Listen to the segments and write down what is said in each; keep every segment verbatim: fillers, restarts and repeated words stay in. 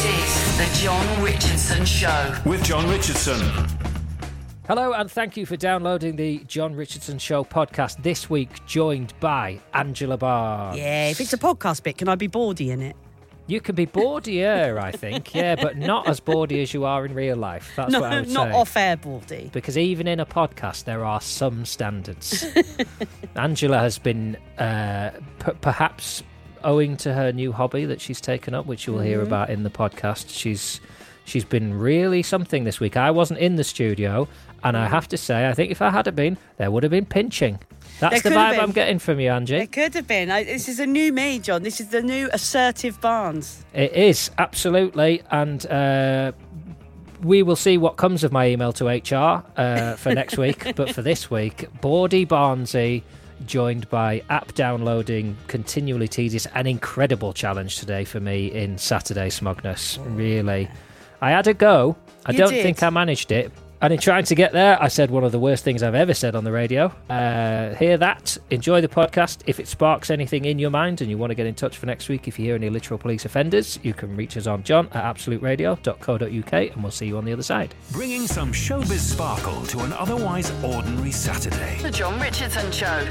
is the John Richardson Show. With John Richardson. Hello, and thank you for downloading the John Richardson Show podcast. This week, joined by Angela Barnes. Yeah, if it's a podcast bit, can I be bawdy in it? You can be bawdier, I think, yeah, but not as bawdy as you are in real life. That's no, what I would not say. off-air bawdy. Because even in a podcast, there are some standards. Angela has been, uh, p- perhaps owing to her new hobby that she's taken up, which you will hear Mm-hmm. about in the podcast, she's she's been really something this week. I wasn't in the studio, and I have to say, I think if I had been, there would have been pinching. That's There the could have vibe been. I'm getting from you, Angie. It could have been. I, this is a new me, John. This is the new assertive Barnes. It is, absolutely. And uh, we will see what comes of my email to H R uh, for next week. But for this week, Bawdy Barnesy, joined by app downloading, continually tedious, an incredible challenge today for me in Saturday Smugness. Really. I had a go. I You don't did. think I managed it. And in trying to get there, I said one of the worst things I've ever said on the radio. Uh, hear that. Enjoy the podcast. If it sparks anything in your mind and you want to get in touch for next week, if you hear any literal police offenders, you can reach us on john at absolute radio dot co dot uk, and we'll see you on the other side. Bringing some showbiz sparkle to an otherwise ordinary Saturday. The John Richardson Show.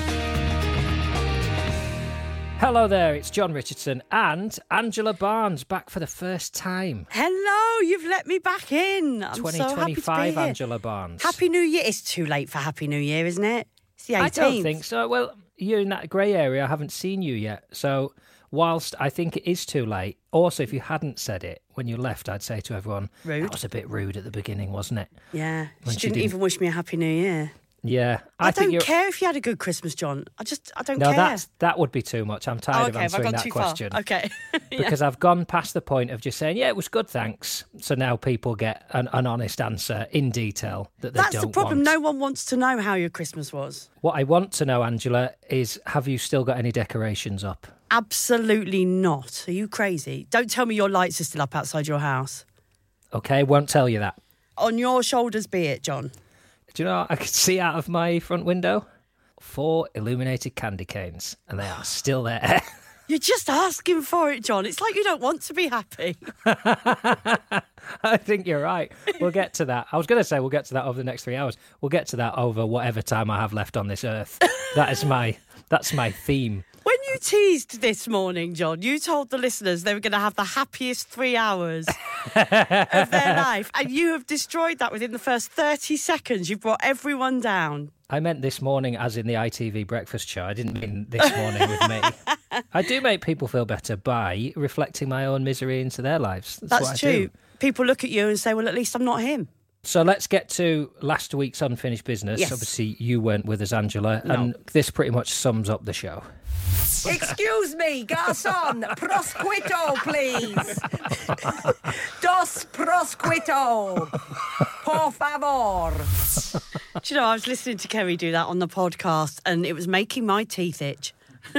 Hello there, it's John Richardson and Angela Barnes back for the first time. Hello, you've let me back in. I'm twenty so happy to twenty-five, be here. Angela Barnes. Happy New Year. It's too late for Happy New Year, isn't it? It's the eighteenth. I don't think so. Well, you're in that grey area. I haven't seen you yet. So whilst I think it is too late, also if you hadn't said it when you left, I'd say to everyone, Rude. that was a bit rude at the beginning, wasn't it? Yeah. When She she didn't, didn't- even wish me a Happy New Year. Yeah. I, think don't you're... care if you had a good Christmas, John. I just, I don't No, care. that's that would be too much. I'm tired Oh, of okay, have I answering gone that too question. far? Okay. Yeah. Because I've gone past the point of just saying, yeah, it was good, thanks. So now people get an, an honest answer in detail that they That's don't the problem. want. No one wants to know how your Christmas was. What I want to know, Angela, is have you still got any decorations up? Absolutely not. Are you crazy? Don't tell me your lights are still up outside your house. Okay, won't tell you that. On your shoulders be it, John. Do you know what I could see out of my front window? Four illuminated candy canes, and they are still there. You're just asking for it, John. It's like you don't want to be happy. I think you're right. We'll get to that. I was going to say we'll get to that over the next three hours. We'll get to that over whatever time I have left on this earth. That is my, that's my theme. When you teased this morning, John, you told the listeners they were going to have the happiest three hours of their life. And you have destroyed that within the first thirty seconds. You've brought everyone down. I meant this morning as in the I T V breakfast show. I didn't mean this morning with me. I do make people feel better by reflecting my own misery into their lives. That's, That's what I true. do. People look at you and say, well, at least I'm not him. So let's get to last week's Unfinished Business. Yes. Obviously, you weren't with us, Angela, No. and this pretty much sums up the show. Excuse me, garçon, prosquito, please. Dos prosquito. Por favor. Do you know, I was listening to Kerry do that on the podcast and it was making my teeth itch.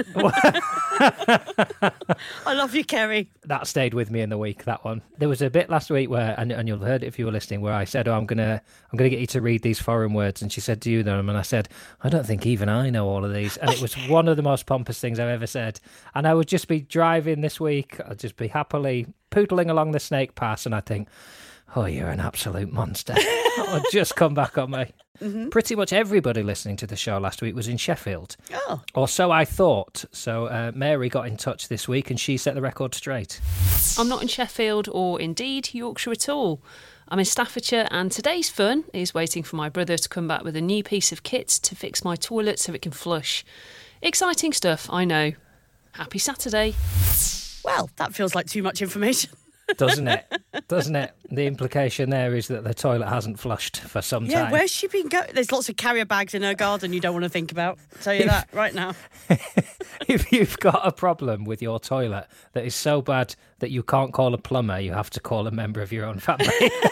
I love you, Kerry. That stayed with me in the week, that one. There was a bit last week where, and, and you'll have heard it if you were listening, where I said, oh, I'm going to I'm gonna get you to read these foreign words. And she said, do you know them? And I said, I don't think even I know all of these. And it was one of the most pompous things I've ever said. And I would just be driving this week. I'd just be happily poodling along the Snake Pass. And I'd think, oh, you're an absolute monster. I'd just come back on me. Mm-hmm. Pretty much everybody listening to the show last week was in Sheffield. Oh. Or so I thought. So uh, Mary got in touch this week and she set the record straight. I'm not in Sheffield or indeed Yorkshire at all. I'm in Staffordshire and today's fun is waiting for my brother to come back with a new piece of kit to fix my toilet so it can flush. Exciting stuff, I know. Happy Saturday. Well, that feels like too much information. Doesn't it? Doesn't it? The implication there is that the toilet hasn't flushed for some Yeah, time. where's she been going? There's lots of carrier bags in her garden you don't want to think about. I'll tell you that right now. If you've got a problem with your toilet that is so bad that you can't call a plumber, you have to call a member of your own family.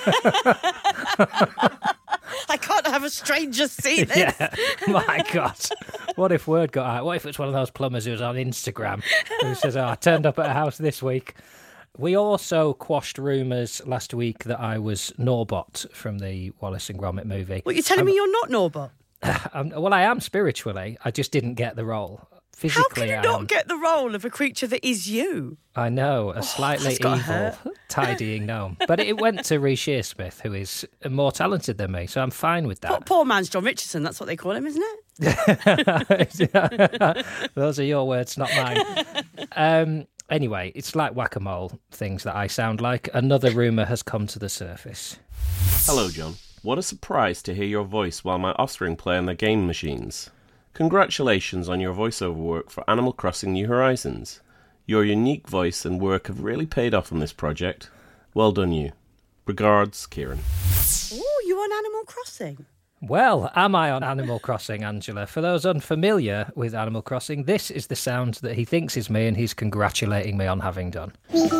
I can't have a stranger see this. Yeah, my God. What if word got out? What if it's one of those plumbers who's on Instagram who says, oh, I turned up at a house this week. We also quashed rumours last week that I was Norbot from the Wallace and Gromit movie. What, you're telling Um, me you're not Norbot? Um, well, I am spiritually. I just didn't get the role physically How can you I not am. get the role of a creature that is you? I know, a slightly that's gotta evil, hurt. tidying gnome. But it went to Rhys Shearsmith, who is more talented than me, so I'm fine with Poor, that. poor man's John Richardson, that's what they call him, isn't it? Those are your words, not mine. Um, anyway, it's like whack-a-mole, things that I sound like. Another rumour has come to the surface. Hello, John. What a surprise to hear your voice while my offspring play on their game machines. Congratulations on your voiceover work for Animal Crossing New Horizons. Your unique voice and work have really paid off on this project. Well done, you. Regards, Kieran. Oh, you on Animal Crossing? Well, am I on Animal Crossing, Angela? For those unfamiliar with Animal Crossing, this is the sound that he thinks is me and he's congratulating me on having done.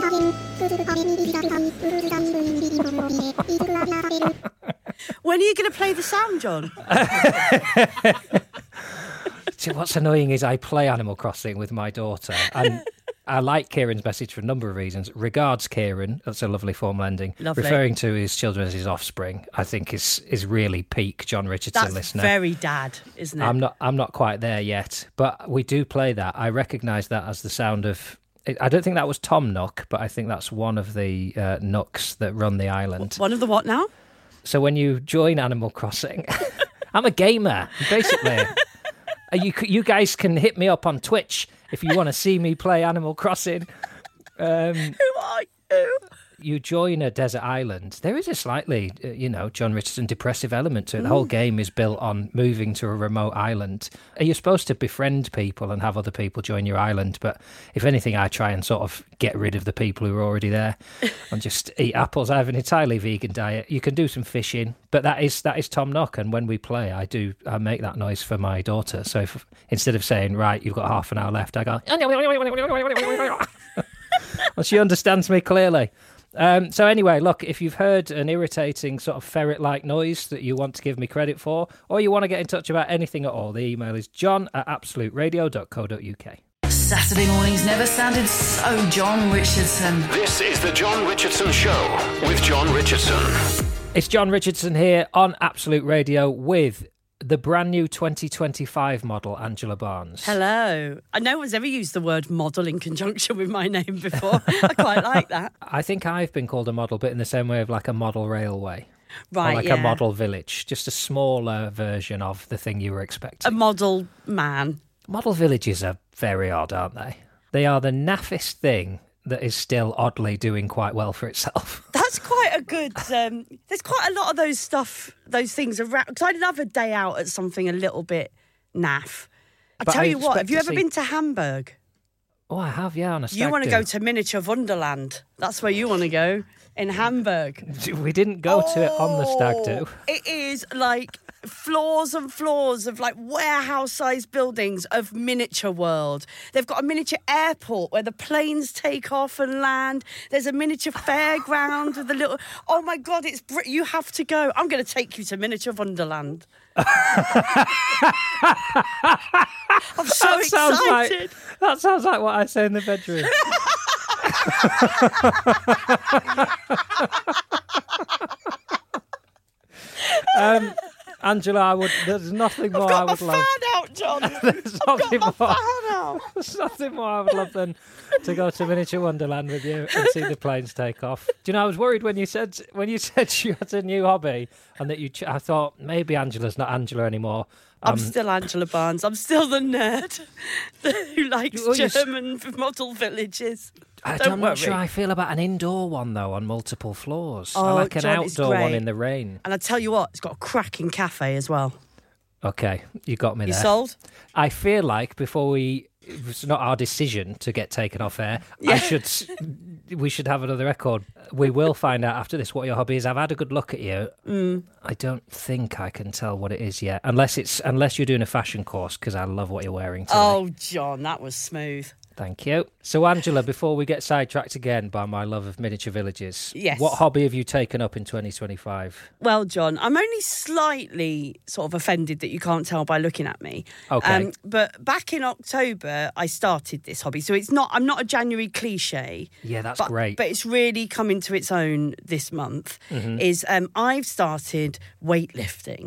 When are you going to play the sound, John? See, what's annoying is I play Animal Crossing with my daughter, and I like Kieran's message for a number of reasons. Regards, Kieran. That's a lovely formal ending. Lovely. Referring to his children as his offspring, I think is is really peak John Richardson That's listener. very dad, isn't it? I'm not. I'm not quite there yet, but we do play that. I recognise that as the sound of. I don't think that was Tom Nook, but I think that's one of the uh, Nooks that run the island. One of the what now? So when you join Animal Crossing, I'm a gamer, basically. you you guys can hit me up on Twitch if you want to see me play Animal Crossing. Um, Who are you? you join a desert island. There is a slightly, uh, you know, John Richardson depressive element to it. The whole game is built on moving to a remote island. You're supposed to befriend people and have other people join your island, but if anything, I try and sort of get rid of the people who are already there and just eat apples. I have an entirely vegan diet. You can do some fishing, but that is that is Tom Nook, and when we play, I do I make that noise for my daughter. So if, instead of saying, right, you've got half an hour left, I go... Well, she understands me clearly. Um, so anyway, look, if you've heard an irritating sort of ferret-like noise that you want to give me credit for, or you want to get in touch about anything at all, the email is john at absolute radio dot co dot uk. Saturday mornings never sounded so John Richardson. This is the John Richardson Show with John Richardson. It's John Richardson here on Absolute Radio with the brand new twenty twenty-five model, Angela Barnes. Hello. I no one's ever used the word model in conjunction with my name before. I quite like that. I think I've been called a model, but in the same way of like a model railway. Right, or like yeah. a model village, just a smaller version of the thing you were expecting. A model man. Model villages are very odd, aren't they? They are the naffest thing that is still oddly doing quite well for itself. That's quite a good... Um, there's quite a lot of those stuff, those things around. Because I love a day out at something a little bit naff. I But tell I you what, expect have you to ever see- been to Hamburg? Oh, I have, yeah, on a stag You want to do. go to Miniature Wonderland. That's where you want to go, in Hamburg. We didn't go to it on the stag do. Oh, it is like floors and floors of like warehouse-sized buildings of Miniature World. They've got a miniature airport where the planes take off and land. There's a miniature fairground with a little... Oh, my God, it's br- you have to go. I'm going to take you to Miniature Wonderland. I'm so That sounds like excited. that sounds like what I say in the bedroom. um, Angela, I would. There's nothing more I Got my would love. fan out, John. There's I've nothing got my more. fan out. There's nothing more I would love than to go to Miniature Wonderland with you and see the planes take off. Do you know? I was worried when you said when you said you had a new hobby and that you. Ch- I thought maybe Angela's not Angela anymore. I'm Um, still Angela Barnes. I'm still the nerd who likes Well, you s- German model villages. I Don't don't know worry. sure I feel about an indoor one though on multiple floors. I Oh, like an John, it's outdoor one great. in the rain. And I tell you what, it's got a cracking cafe as well. Okay, you got me You there. sold? I feel like before we, it's not our decision to get taken off air. I Yeah. should, s- we should have another record. We will find out after this what your hobby is. I've had a good look at you. Mm. I don't think I can tell what it is yet, unless it's unless you're doing a fashion course because I love what you're wearing today. Oh, John, that was smooth. Thank you. So, Angela, before we get sidetracked again by my love of miniature villages, Yes. what hobby have you taken up in twenty twenty-five? Well, John, I'm only slightly sort of offended that you can't tell by looking at me. Okay. but back in October, I started this hobby. So it's not, I'm not a January cliche. Yeah, that's but, great. But it's really come into its own this month. Mm-hmm. Is um, I've started weightlifting.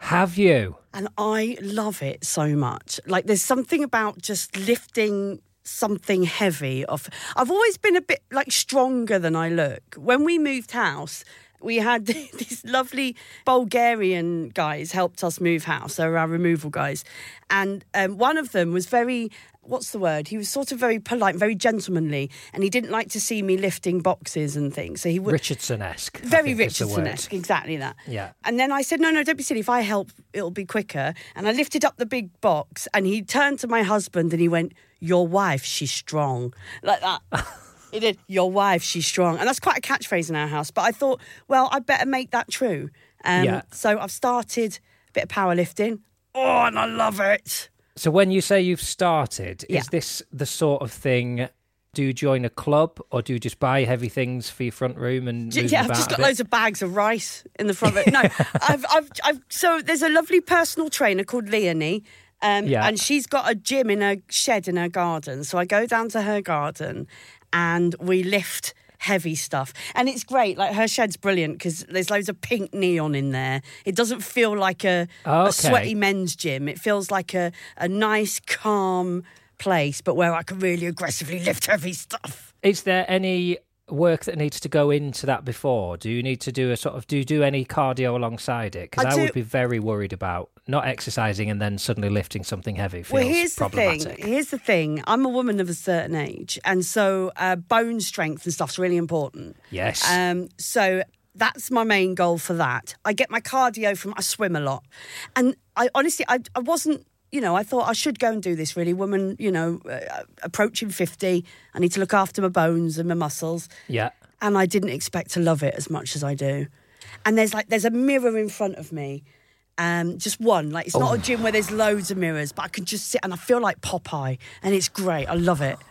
Have you? And I love it so much. Like, there's something about just lifting something heavy off. I've always been a bit, like, stronger than I look. When we moved house, we had these lovely Bulgarian guys helped us move house. They were our removal guys. And um, one of them was very... what's the word? He was sort of very polite, very gentlemanly, and he didn't like to see me lifting boxes and things. So he would Richardson-esque. very Richardson-esque, exactly that. Yeah. And then I said, no, no, don't be silly. If I help, it'll be quicker. And I lifted up the big box, and he turned to my husband and he went, "Your wife, she's strong," like that. He did. "Your wife, she's strong," and that's quite a catchphrase in our house. But I thought, well, I better make that true. Um, Yeah. So I've started a bit of powerlifting. Oh, and I love it. So when you say you've started, Yeah. is this the sort of thing, do you join a club or do you just buy heavy things for your front room and move Yeah, them I've just about got a bit? loads of bags of rice in the front room. No, I've, I've, I've, so there's a lovely personal trainer called Leonie, um, Yeah. and she's got a gym in her shed in her garden. So I go down to her garden and we lift heavy stuff. And it's great. Like, her shed's brilliant because there's loads of pink neon in there. It doesn't feel like a, Okay. a sweaty men's gym. It feels like a, a nice, calm place, but where I can really aggressively lift heavy stuff. Is there any work that needs to go into that before? Do you need to do a sort of, do you do any cardio alongside it? Because I I, do- would be very worried about not exercising and then suddenly lifting something heavy. Feels Well, here's the thing. problematic. Here's the thing. I'm a woman of a certain age, and so uh, bone strength and stuff's really important. Yes. Um, so that's my main goal for that. I get my cardio from, I swim a lot. And I honestly, I, I wasn't, you know, I thought I should go and do this really. Woman, you know, uh, approaching fifty, I need to look after my bones and my muscles. yeah. And I didn't expect to love it as much as I do. And there's like, there's a mirror in front of me. Um, just one. Like, it's not a gym where there's loads of mirrors, but I can just sit and I feel like Popeye. And it's great. I love it.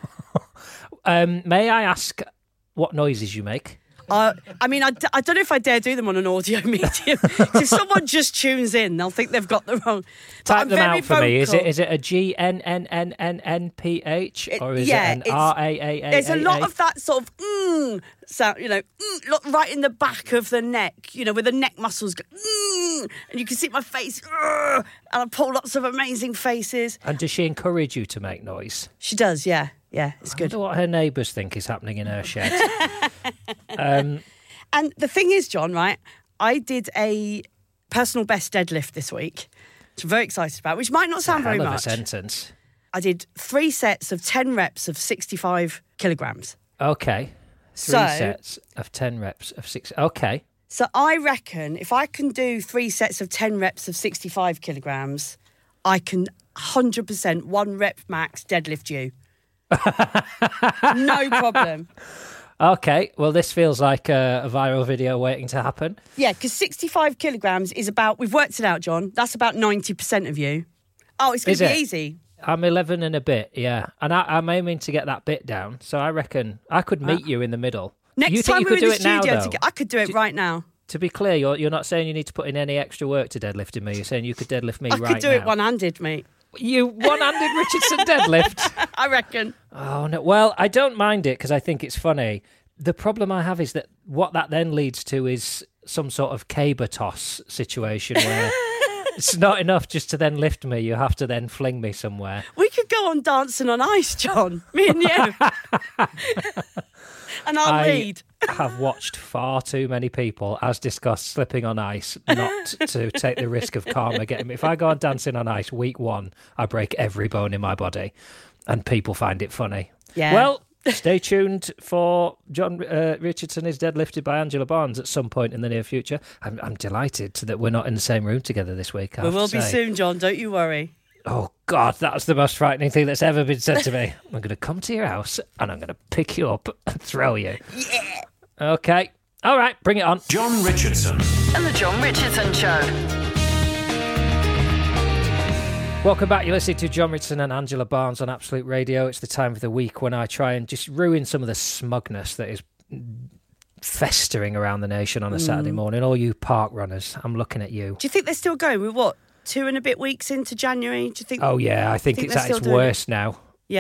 Um, may I ask what noises you make? Uh, I mean, I, d- I don't know if I dare do them on an audio medium. If someone just tunes in, they'll think they've got the wrong. But Type I'm them very out for me. Is it vocal. is it a G N N N N N P H It- or is yeah, it an it's- R A A A? There's a lot of that sort of mm sound, you know, mm, look, right in the back of the neck, you know, where the neck muscles go, mm, and you can see my face, uh, and I pull lots of amazing faces. And does she encourage you to make noise? She does, yeah, yeah, it's I good. wonder what her neighbours think is happening in her shed. um, And the thing is, John, right, I did a personal best deadlift this week, which I'm very excited about, which might not it's a sound very hell of a much. sentence. I did three sets of ten reps of sixty-five kilograms. Okay. Three So- sets of ten reps of six. Okay. So I reckon if I can do three sets of ten reps of sixty-five kilograms, I can one hundred percent one rep max deadlift you. No problem. Okay. Well, this feels like a, a viral video waiting to happen. Yeah, because sixty-five kilograms is about, we've worked it out, John, that's about ninety percent of you. Oh, it's going Is to be it? easy. I'm eleven and a bit, yeah. And I, I'm aiming to get that bit down. So I reckon I could meet you in the middle. Next you think time you we're could in do the it now, studio though? together, I could do it Do- right now. To be clear, you're, you're not saying you need to put in any extra work to deadlifting me. You're saying you could deadlift me I right could do now. it one-handed, mate. You one-handed Richardson deadlift? I reckon. Oh, no. Well, I don't mind it because I think it's funny. The problem I have is that what that then leads to is some sort of caber toss situation where it's not enough just to then lift me. You have to then fling me somewhere. We could go on Dancing on Ice, John. Me and you. And I'll I lead. have watched far too many people, as discussed, slipping on ice, not to take the risk of karma getting me. If I go on Dancing on Ice week one, I break every bone in my body, and people find it funny. Yeah. Well, stay tuned for John uh, Richardson is deadlifted by Angela Barnes at some point in the near future. I'm, I'm delighted that we're not in the same room together this week. I We have will to be say. soon, John. Don't you worry. Oh, God, that's the most frightening thing that's ever been said to me. I'm going to come to your house and I'm going to pick you up and throw you. Yeah. Okay. All right, bring it on. John Richardson. And the John Richardson Show. Welcome back. You're listening to John Richardson and Angela Barnes on Absolute Radio. It's the time of the week when I try and just ruin some of the smugness that is festering around the nation on a Saturday morning. All you park runners, I'm looking at you. Do you think they're still going? We're what, two and a bit weeks into January? Do you think? Oh, yeah, I think, Think it's they're at its still doing worst now. Yeah.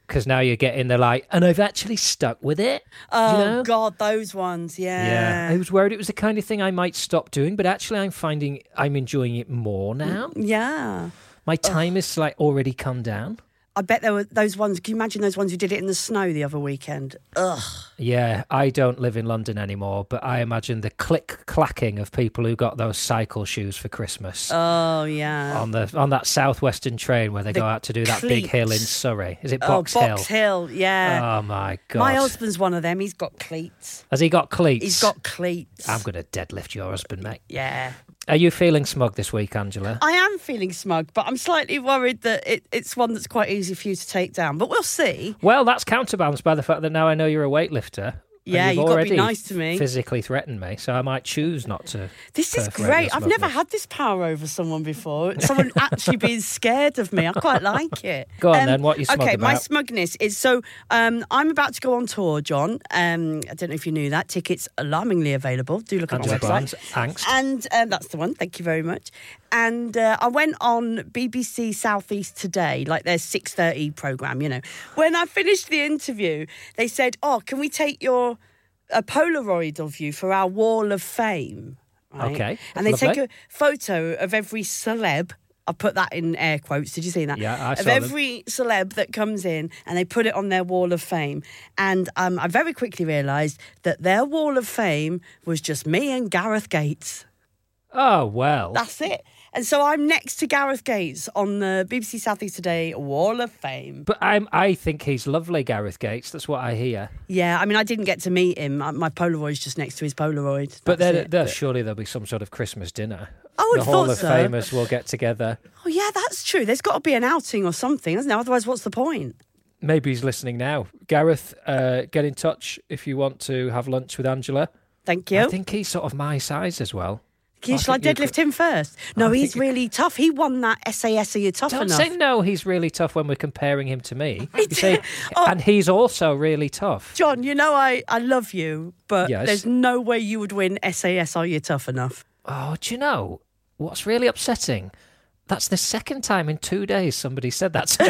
Because now you're getting the like, and I've actually stuck with it. Oh, you know? God, those ones, yeah. Yeah. I was worried it was the kind of thing I might stop doing, but actually I'm finding I'm enjoying it more now. Yeah. My time is like already come down. I bet there were those ones. Can you imagine those ones who did it in the snow the other weekend? Ugh. Yeah, I don't live in London anymore, but I imagine the click-clacking of people who got those cycle shoes for Christmas. Oh, yeah. On the on that southwestern train where they The go out to do that cleats. big hill in Surrey. Is it Oh, Box Hill? Box Hill, yeah. Oh, my God. My husband's one of them. He's got cleats. Has he got cleats? He's got cleats. I'm going to deadlift your husband, mate. Yeah. Are you feeling smug this week, Angela? I am feeling smug, but I'm slightly worried that it, it's one that's quite easy for you to take down. But we'll see. Well, that's counterbalanced by the fact that now I know you're a weightlifter. Yeah, you've you've got to already be nice to me. Physically threatened me, so I might choose not to. This is perforate great. your I've never smugness. had this power over someone before. Someone actually being scared of me. I quite like it. Go on then, what are you smug Okay, my about? smugness is so um, I'm about to go on tour, John. Um, I don't know if you knew that. Tickets alarmingly available. Do look at Angela my website. Barnes, Angst. And um, that's the one. Thank you very much. And uh, I went on B B C Southeast Today, like their six thirty programme, you know. When I finished the interview, they said, oh, can we take your a Polaroid of you for our Wall of Fame? Right? Okay, And they that's take lovely. a photo of every celeb. I put that in air quotes. Did you see that? Yeah, I Of saw them. every celeb that comes in, and they put it on their Wall of Fame. And um, I very quickly realised that their Wall of Fame was just me and Gareth Gates. Oh, well. That's it. And so I'm next to Gareth Gates on the B B C Southeast Today Wall of Fame. But I'm, I think he's lovely, Gareth Gates. That's what I hear. Yeah, I mean, I didn't get to meet him. My my Polaroid's just next to his Polaroid. But That's there, it. there, But- surely there'll be some sort of Christmas dinner. I would The have Hall thought of so. Famers will get together. Oh, yeah, that's true. There's got to be an outing or something, hasn't there? Otherwise, what's the point? Maybe he's listening now. Gareth, uh, get in touch if you want to have lunch with Angela. Thank you. I think he's sort of my size as well. Can you, I shall I think you deadlift him first? No, I he's think you- really tough. He won that S A S. Are you tough Don't enough? say no, he's really tough when we're comparing him to me. He You say, did. Oh. and he's also really tough. John, you know I, I love you, but Yes. there's no way you would win S A S. Are you tough enough? Oh, do you know what's really upsetting? That's the second time in two days somebody said that to me.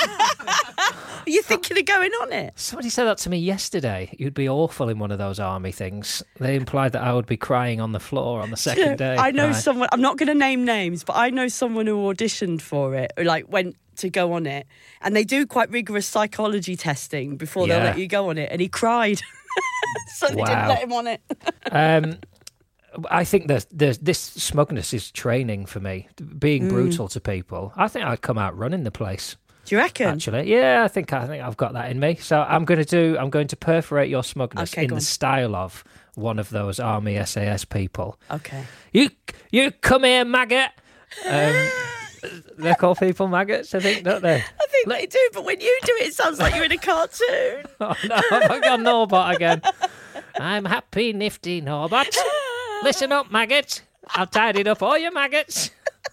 Are you thinking of going on it? Somebody said that to me yesterday. You'd be awful in one of those army things. They implied that I would be crying on the floor on the second day. I know Right. someone, I'm not going to name names, but I know someone who auditioned for it, or like went to go on it. And they do quite rigorous psychology testing before they'll Yeah. let you go on it. And he cried. So they didn't Wow. let him on it. Um, I think that the, this smugness is training for me. Being Mm. brutal to people. I think I'd come out running the place. Do you reckon? Actually, yeah, I think I think I've got that in me. So I'm going to do. I'm going to perforate your smugness Okay, in go the on. style of one of those army S A S people. Okay. You, you come here, maggot. Um, they call people maggots, I think, don't they? I think they do, but when you do it, it sounds like you're in a cartoon. Oh no, I've got Norbot again. I'm happy, nifty Norbot. Listen up, maggot. I've tidied up all your maggots.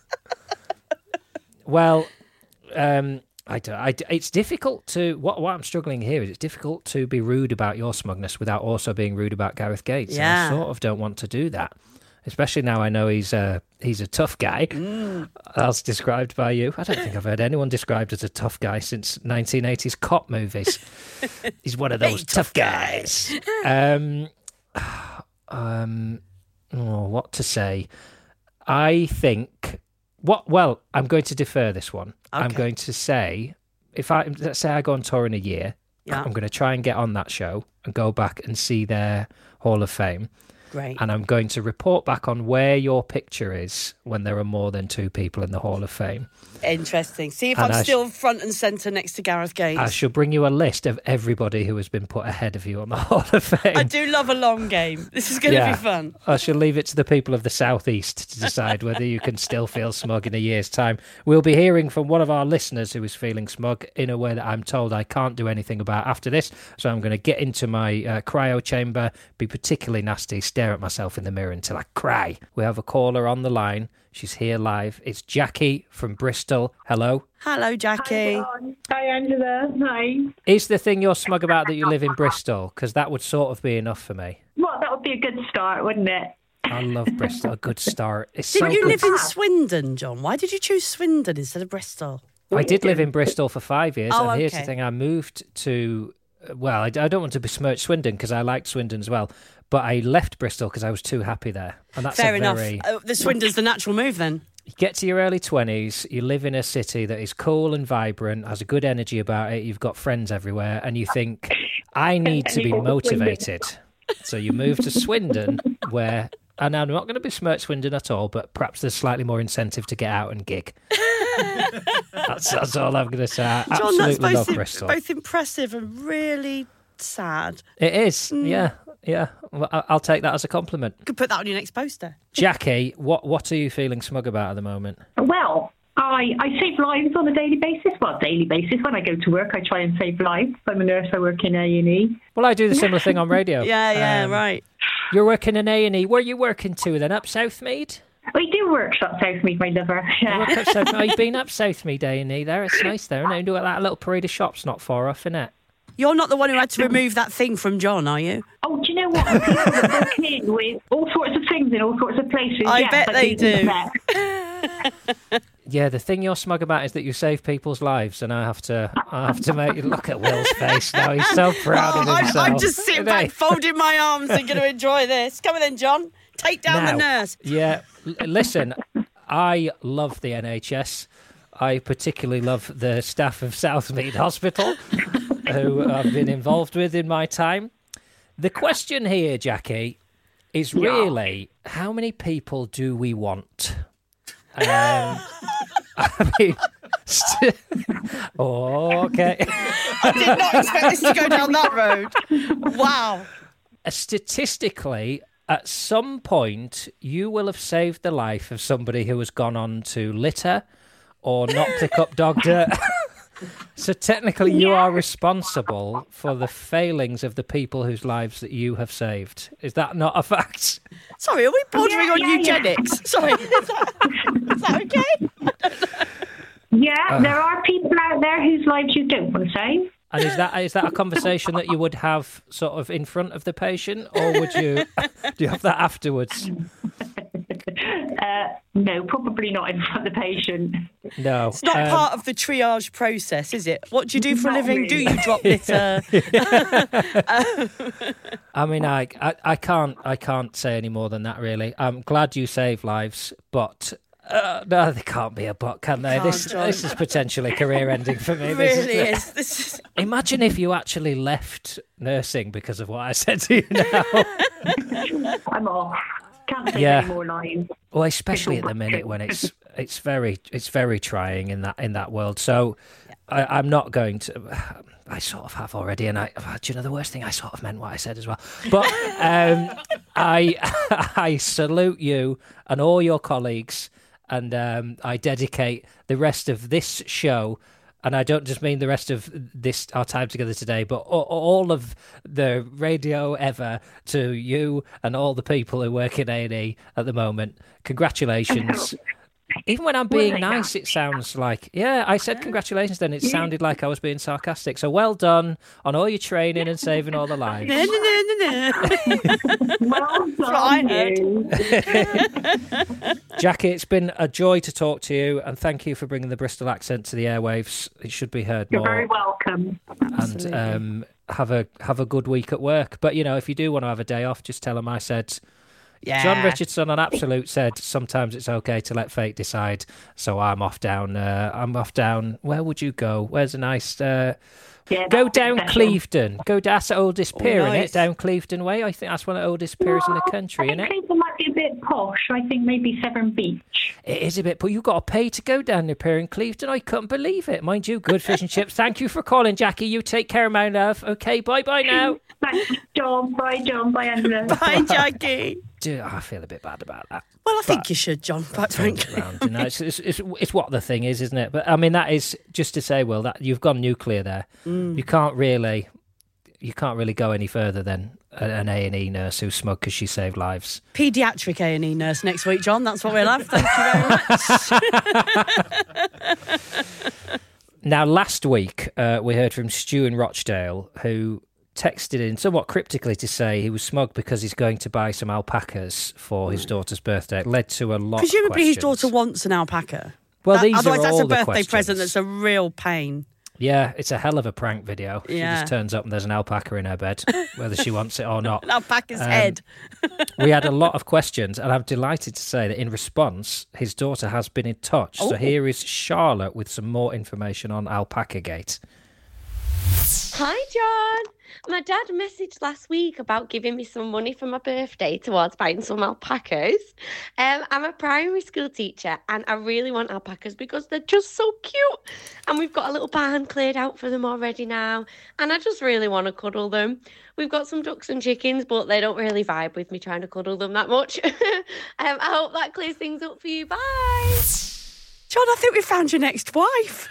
Well, um, I don't, I, it's difficult to... What, what I'm struggling here is it's difficult to be rude about your smugness without also being rude about Gareth Gates. Yeah. And I sort of don't want to do that. Especially now I know he's a, he's a tough guy, Mm. as described by you. I don't think I've heard anyone described as a tough guy since nineteen eighties cop movies. He's one of those Hey, tough guys. um, um, oh, what to say? I think... What? Well, I'm going to defer this one. I'm Okay. going to say, if I let's say I go on tour in a year, Yeah. I'm going to try and get on that show and go back and see their Hall of Fame. Great. And I'm going to report back on where your picture is when there are more than two people in the Hall of Fame. Interesting. See if And I'm I sh- still front and centre next to Gareth Gates. I shall bring you a list of everybody who has been put ahead of you on the Hall of Fame. I do love a long game. This is going to Yeah. be fun. I shall leave it to the people of the southeast to decide whether you can still feel smug in a year's time. We'll be hearing from one of our listeners who is feeling smug in a way that I'm told I can't do anything about after this. So I'm going to get into my uh, cryo chamber, be particularly nasty, stare at myself in the mirror until I cry. We have a caller on the line. She's here live. It's Jackie from Bristol. Hello. Hello, Jackie. Hi, Angela. Hi. Is the thing you're smug about that you live in Bristol? Because that would sort of be enough for me. Well, that would be a good start, wouldn't it? I love Bristol. A good start. It's Didn't so you good. live in Swindon, John? Why did you choose Swindon instead of Bristol? I did live in Bristol for five years, Oh, and here's the okay. thing: I moved to. Well, I, I don't want to besmirch Swindon because I liked Swindon as well, but I left Bristol because I was too happy there, and that's Fair a enough. very. Uh, the Swindon's the natural move then. You get to your early twenties, you live in a city that is cool and vibrant, has a good energy about it, you've got friends everywhere, and you think, I need to be motivated. So you move to Swindon, where, and I'm not going to besmirch Swindon at all, but perhaps there's slightly more incentive to get out and gig. that's, that's all I'm going to say. I John, that's absolutely love both, Bristol. both impressive and really sad. It is, yeah, yeah. Well, I- I'll take that as a compliment. You could put that on your next poster. Jackie, what, what are you feeling smug about at the moment? Well, I, I save lives on a daily basis. Well, daily basis. When I go to work, I try and save lives. I'm a nurse. I work in A and E. Well, I do the similar thing on radio. Yeah, yeah, Um, right. You're working in A and E. Where are you working to then? Up Southmead? We do work at Southmead, my lover. You Yeah. work up South- oh, you've been up Southmead A and E there. It's nice there, isn't it? You do that little parade of shops not far off, innit? You're not the one who had to remove that thing from John, are you? Oh, do you know what? People that walk in with all sorts of things in all sorts of places. I yes, bet I they do. that. Yeah, the thing you're smug about is that you save people's lives, and I have to, I have to make you look at Will's face now. He's so proud of Oh, I'm, himself. I'm just sitting isn't back, he? folding my arms and going to enjoy this. Come on then, John. Take down the Now, nurse. Yeah, l- listen, I love the N H S. I particularly love the staff of Southmead Hospital, who I've been involved with in my time. The question here, Jackie, is really how many people do we want? Um, I mean, st- oh, okay. I did not expect this to go down that road. Wow. Uh, Statistically, at some point, you will have saved the life of somebody who has gone on to litter or not pick up dog dirt. So technically, you are responsible for the failings of the people whose lives that you have saved. Is that not a fact? Sorry, are we bordering Yeah, on yeah, yeah. eugenics? Sorry. Is that, is that okay? Yeah, there are people out there whose lives you don't want to save. And is that is that a conversation that you would have sort of in front of the patient, or would you do you have that afterwards? Uh, no, probably not in front of the patient. No, It's not um, part of the triage process, is it? What do you do for a Not living? Do really. you drop litter? I mean, I, I I can't I can't say any more than that. Really, I'm glad you save lives, but. Uh, no, they can't be a but, can they? Can't, This John. this is potentially career ending for me. It This really the- is. This is. Imagine if you actually left nursing because of what I said to you now. I'm off. Can't save Yeah. any more lives. Well, especially at the minute when it's it's very it's very trying in that in that world. So I, I'm not going to. I sort of have already, and I. Do you know the worst thing? I sort of meant what I said as well. But um, I I salute you and all your colleagues, and um, I dedicate the rest of this show. And I don't just mean the rest of this, our time together today, but all, all of the radio ever to you and all the people who work in A and E at the moment. Congratulations. Even when I'm being nice, it sounds like, yeah, I said congratulations then. It sounded like I was being sarcastic. So well done on all your training and saving all the lives. No, no, no, no, no. Well what I done, heard. you. Jackie, it's been a joy to talk to you, and thank you for bringing the Bristol accent to the airwaves. It should be heard You're more. very welcome. And um, have a have a good week at work. But you know, if you do want to have a day off, just tell them I said. Yeah. John Richardson on Absolute said sometimes it's okay to let fate decide. So I'm off down. Uh, I'm off down. Where would you go? Where's a nice? Uh, Yeah, go that's down special. Cliefden. Go that's the oldest pier in nice. it. Down Cliefden Way. I think that's one of the oldest piers in the Well, country, I isn't think it? Cleveland might be a bit posh. I think maybe Severn Beach. It is a bit, but you've got to pay to go down the pier in Cliefden. I couldn't believe it. Mind you, good fish and chips. Thank you for calling, Jackie. You take care, my love. Okay, bye bye now. Thanks, John. Bye, John. Bye, Angela. Bye, Jackie. Dude, I feel a bit bad about that. Well, I think But- you should, John, quite Turns frankly. around, you know, it's, it's, it's, it's what the thing is, isn't it? But I mean, that is just to say, Will, that you've gone nuclear there. Mm. You can't really, you can't really go any further than a- an A and E nurse who's smug because she saved lives. Paediatric A and E nurse next week, John. That's what we'll have. Thank you very much. Now, last week uh, we heard from Stu in Rochdale, who texted in somewhat cryptically to say he was smug because he's going to buy some alpacas for his daughter's birthday. It led to a lot. Presumably of his questions. daughter wants an alpaca. Well, That- these otherwise, are that's all a the birthday questions. present that's a real pain. Yeah, it's a hell of a prank video. She Yeah. just turns up and there's an alpaca in her bed, whether she wants it or not. An alpaca's Um, head. We had a lot of questions, and I'm delighted to say that in response, his daughter has been in touch. Oh. So here is Charlotte with some more information on Alpaca Gate. Hi, John. My dad messaged last week about giving me some money for my birthday towards buying some alpacas. Um, I'm a primary school teacher and I really want alpacas because they're just so cute. And we've got a little barn cleared out for them already now. And I just really want to cuddle them. We've got some ducks and chickens, but they don't really vibe with me trying to cuddle them that much. um, I hope that clears things up for you. Bye. John, I think we found your next wife.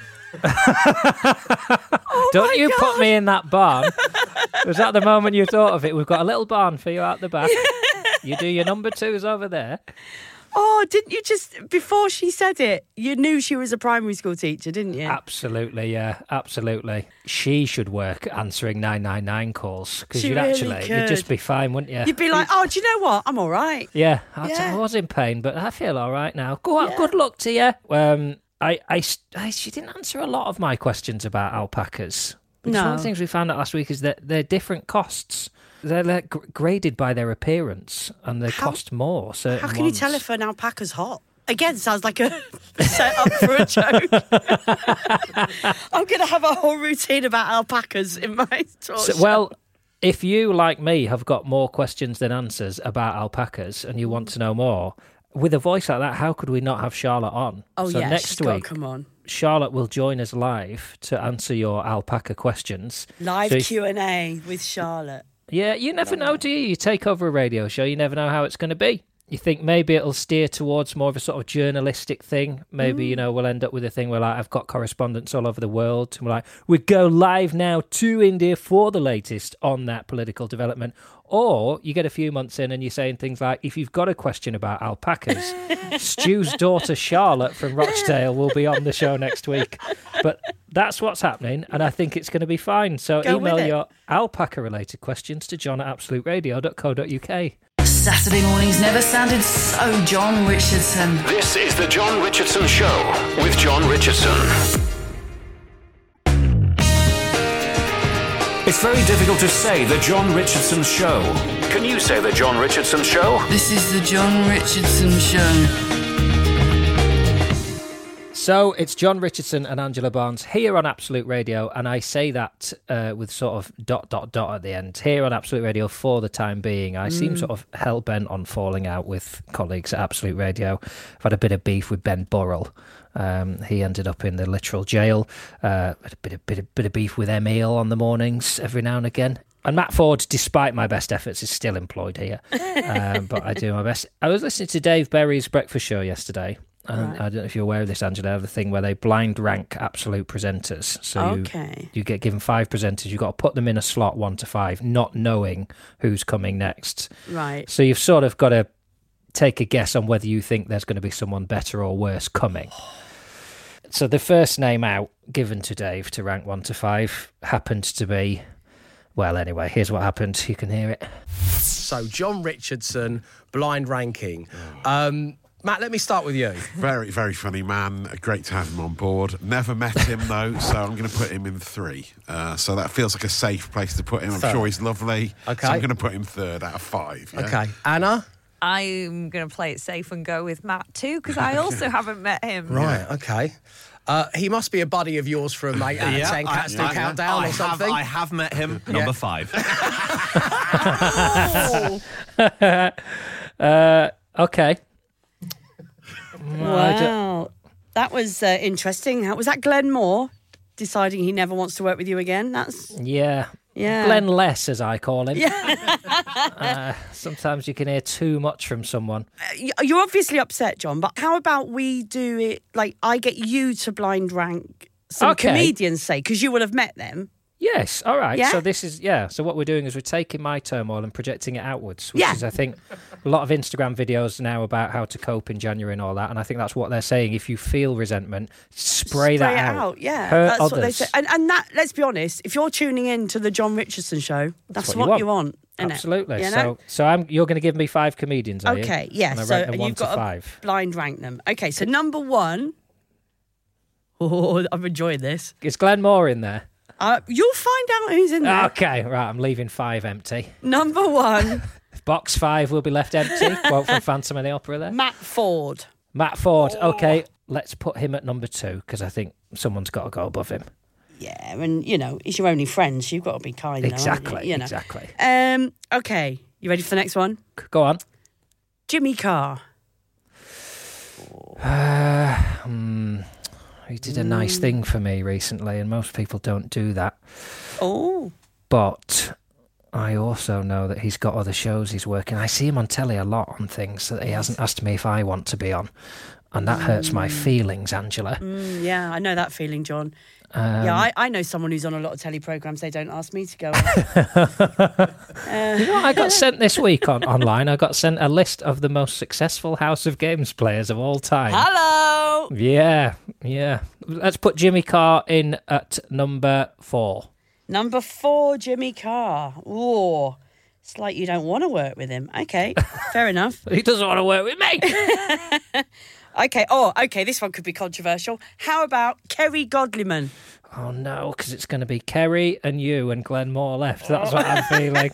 Oh Don't my you God. put me in that barn. Was that the moment you thought of it? We've got a little barn for you out the back. You do your number twos over there. Oh, didn't you just, before she said it, you knew she was a primary school teacher, didn't you? Absolutely, yeah, absolutely. She should work answering nine nine nine calls because She you'd really actually, you'd could. just be fine, wouldn't you? You'd be like, oh, do you know what? I'm all right. Yeah, I, Yeah. I was in pain, but I feel all right now. Go on, Yeah. good luck to you. Um, I, I, I, she didn't answer a lot of my questions about alpacas. Because one of No. the things we found out last week is that they're different costs. They're like gr- graded by their appearance, and they How- cost more. Certain How can ones. you tell if an alpaca's hot? Again, sounds like a set up for a joke. I'm going to have a whole routine about alpacas in my talk So, show. well, if you, like me, have got more questions than answers about alpacas and you want to know more, with a voice like that, how could we not have Charlotte on? oh, so yeah, next she's gotta week, come on. Charlotte will join us live to answer your alpaca questions. Live So if- Q and A with Charlotte. Yeah, you never know, do you? You take over a radio show, you never know how it's going to be. You think maybe it'll steer towards more of a sort of journalistic thing. Maybe, you know, we'll end up with a thing where like I've got correspondents all over the world. And we're like, we go live now to India for the latest on that political development. Or you get a few months in and you're saying things like, if you've got a question about alpacas, Stu's daughter Charlotte from Rochdale will be on the show next week. But that's what's happening, and I think it's going to be fine. So Go with email it. your alpaca-related questions to john at absolute radio dot co dot uk. Saturday mornings never sounded so John Richardson. This is The John Richardson Show with John Richardson. It's very difficult to say The John Richardson Show. Can you say The John Richardson Show? This is the John Richardson Show. So it's John Richardson and Angela Barnes here on Absolute Radio, and I say that uh, with sort of dot, dot, dot at the end. Here on Absolute Radio for the time being. I seem sort of hell-bent on falling out with colleagues at Absolute Radio. I've had a bit of beef with Ben Burrell. Um, he ended up in the literal jail. Uh, had a bit of, bit, of, bit of beef with Emil on the mornings every now and again. And Matt Ford, despite my best efforts, is still employed here. Um, but I do my best. I was listening to Dave Berry's breakfast show yesterday. And I don't know if you're aware of this, Angela, the thing where they blind rank absolute presenters. So Okay. you, you get given five presenters. You've got to put them in a slot one to five, not knowing who's coming next. Right. So you've sort of got to take a guess on whether you think there's going to be someone better or worse coming. So the first name out given to Dave to rank one to five happened to be, well, anyway, here's what happened. You can hear it. So, John Richardson, blind ranking. Um, Matt, let me start with you. Very, very funny man. Great to have him on board. Never met him, though, so I'm going to put him in three. Uh, so that feels like a safe place to put him. I'm Third. sure he's lovely. Okay. So I'm going to put him third out of five. Yeah? Okay. Anna? I'm going to play it safe and go with Matt too, because I also haven't met him. Right, okay. Uh, he must be a buddy of yours from eight out of Yeah, ten I- Cats Do I- Countdown I or something. Have, I have met him, Yeah. number five. uh, okay. Well, I don't- Wow. That was uh, interesting. How was that Glenn Moore deciding he never wants to work with you again? That's Yeah. Yeah. Glenn Less, as I call him. Yeah. uh, sometimes you can hear too much from someone. Y- You're obviously upset, John, but how about we do it like I get you to blind rank some Okay. comedians, say, because you will have met them. Yes, all right. Yeah? So this is, yeah, so what we're doing is we're taking my turmoil and projecting it outwards, which Yeah. is, I think, a lot of Instagram videos now about how to cope in January and all that, and I think that's what they're saying. If you feel resentment, spray, that it out. out. Yeah, Hurt that's others. what they say. And, and that, let's be honest, if you're tuning in to the John Richardson show, that's, what what, you you want. innit? Absolutely. You know? So, so I'm. You're going to give me five comedians, are you? Okay, yeah. And I So rank them and one you've to got five. to blind rank them. Okay, so number one, Oh, I'm enjoying this. Is Glenn Moore in there? Uh, you'll find out who's in there. Okay, right. I'm leaving five empty. Number one. Box five will be left empty. Quote from Phantom of the Opera there. Matt Ford. Matt Ford. Oh. Okay, let's put him at number two because I think someone's got to go above him. Yeah, and, you know, he's your only friend, so you've got to be kind. Exactly, now, you? You know. exactly. Um, okay, you ready for the next one? Go on. Jimmy Carr. Uh, um, he did a nice mm. thing for me recently, and most people don't do that. Oh. But I also know that he's got other shows he's working. I see him on telly a lot on things that he hasn't asked me if I want to be on. And that hurts my feelings, Angela. Mm, yeah, I know that feeling, John. Um, yeah, I, I know someone who's on a lot of telly programmes they don't ask me to go on. uh, you know what I got sent this week on online? I got sent a list of the most successful House of Games players of all time. Hello! Yeah, yeah. Let's put Jimmy Carr in at number four. Number four, Jimmy Carr. Oh, it's like you don't want to work with him. Okay, fair enough. He doesn't want to work with me. Okay, oh, okay, this one could be controversial. How about Kerry Godliman? Oh, no, because it's going to be Kerry and you and Glenn Moore left. That's what I'm feeling.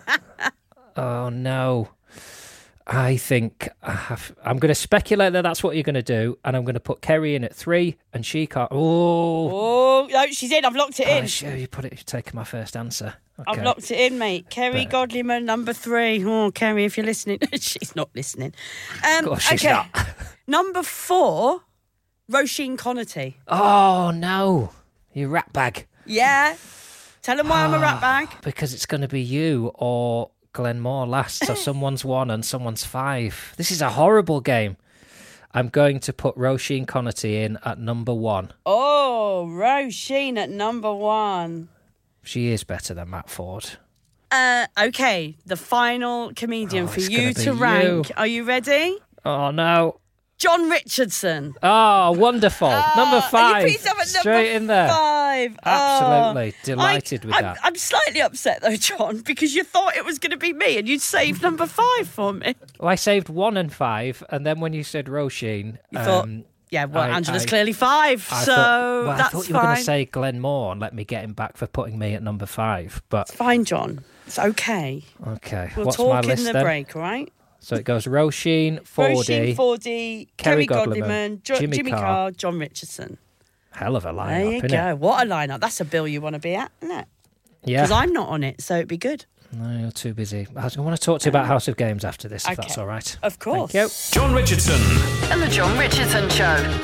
Oh, no. I think I have, I'm going to speculate that that's what you're going to do, and I'm going to put Kerry in at three, and she can't... Oh, oh no, she's in. I've locked it in. Oh, sure, you put it, you've taken my first answer. Okay. I've locked it in, mate. Kerry but... Godliman, number three. Oh, Kerry, if you're listening. She's not listening. Um, of course she's okay. not. Number four, Roisin Connaughty. Oh, no. You rat bag. Yeah. Tell them why I'm a rat bag. Because it's going to be you or Glenn Moore last. So someone's one and someone's five. This is a horrible game. I'm going to put Roisin Connaughty in at number one. Oh, Roisin at number one. She is better than Matt Ford. Uh, okay, the final comedian oh, for you to rank. You. Are you ready? Oh, no. John Richardson. Oh, wonderful. Oh, number five. Straight number in there. Five. Absolutely. Oh, delighted I, with I'm, that. I'm slightly upset, though, John, because you thought it was going to be me and you'd saved number five for me. Well, I saved one and five, and then when you said Roisin... You um, thought... Yeah, well, I, Angela's I, clearly five, I so thought, well, that's I thought you were fine. going to say Glenn Moore and let me get him back for putting me at number five, but... It's fine, John. It's okay. Okay, we'll what's talk my list in the then? break, all right? So it goes Roisin, Fordy, Roisin, Fordy, Kerry Kerry Godliman, Godliman, jo- Jimmy, Jimmy Carr. Carr, John Richardson. Hell of a lineup, There you innit? go. What a lineup. That's a bill you want to be at, isn't it? Yeah. Because I'm not on it, so it'd be good. No, you're too busy. I want to talk to you about House of Games after this, if Okay. that's all right. Of course. Thank you. John Richardson. And the John Richardson Show.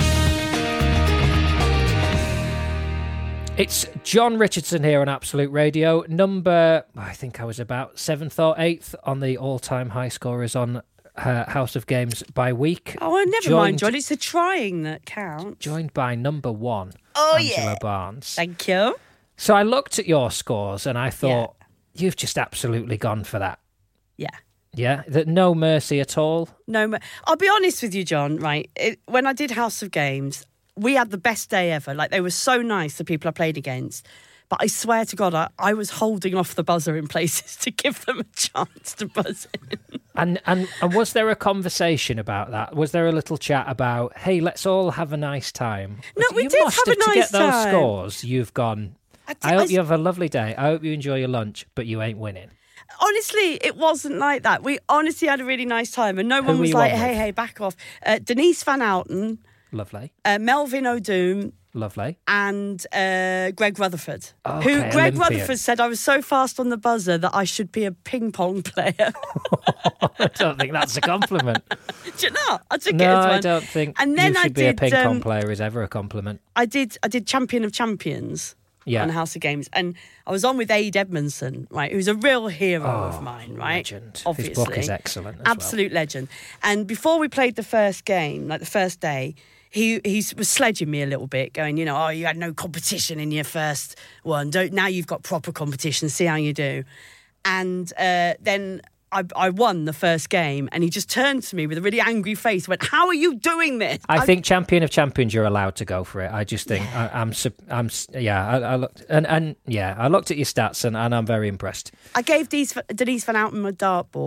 It's John Richardson here on Absolute Radio. Number, I think I was about seventh or eighth on the all-time high scorers on uh, House of Games by week. Oh, well, never joined, mind, John. It's the trying that counts. Joined by number one, Oh, Angela yeah. Barnes. Thank you. So I looked at your scores and I thought, you've just absolutely gone for that. Yeah. Yeah? That no mercy at all? No, ma- I'll be honest with you, John, right? It, when I did House of Games, we had the best day ever. Like, they were so nice, the people I played against. But I swear to God, I, I was holding off the buzzer in places to give them a chance to buzz in. And, and and was there a conversation about that? Was there a little chat about, hey, let's all have a nice time? No, we you did must have a To nice get those time. scores, you've gone, I, did, I hope I, you have a lovely day. I hope you enjoy your lunch, but you ain't winning. Honestly, it wasn't like that. We honestly had a really nice time. And no Who one were was you like, on hey, with? hey, back off. Uh, Denise Van Outen, Lovely. uh, Melvin O'Doom, Lovely. and uh, Greg Rutherford. Okay, who Greg Olympian. Rutherford said I was so fast on the buzzer that I should be a ping pong player. I don't think that's a compliment. Do you know? I took No, it as one. I don't think And then you should I be did, a ping pong um, player is ever a compliment. I did. I did Champion of Champions. Yeah. On House of Games, and I was on with Aid Edmondson, right, who's a real hero Oh, of mine, right? legend. Obviously, His book is excellent as absolute legend. And before we played the first game, like the first day, he he was sledging me a little bit, going, you know, oh, you had no competition in your first one. Don't now you've got proper competition. See how you do. And uh, then I, I won the first game, and he just turned to me with a really angry face, went, "How are you doing this?" I, I think champion of champions, you're allowed to go for it. I just think yeah. I, I'm, I'm, yeah. I, I looked and, and yeah, I looked at your stats and, and I'm very impressed. I gave Denise, Denise Van Outen a dartboard,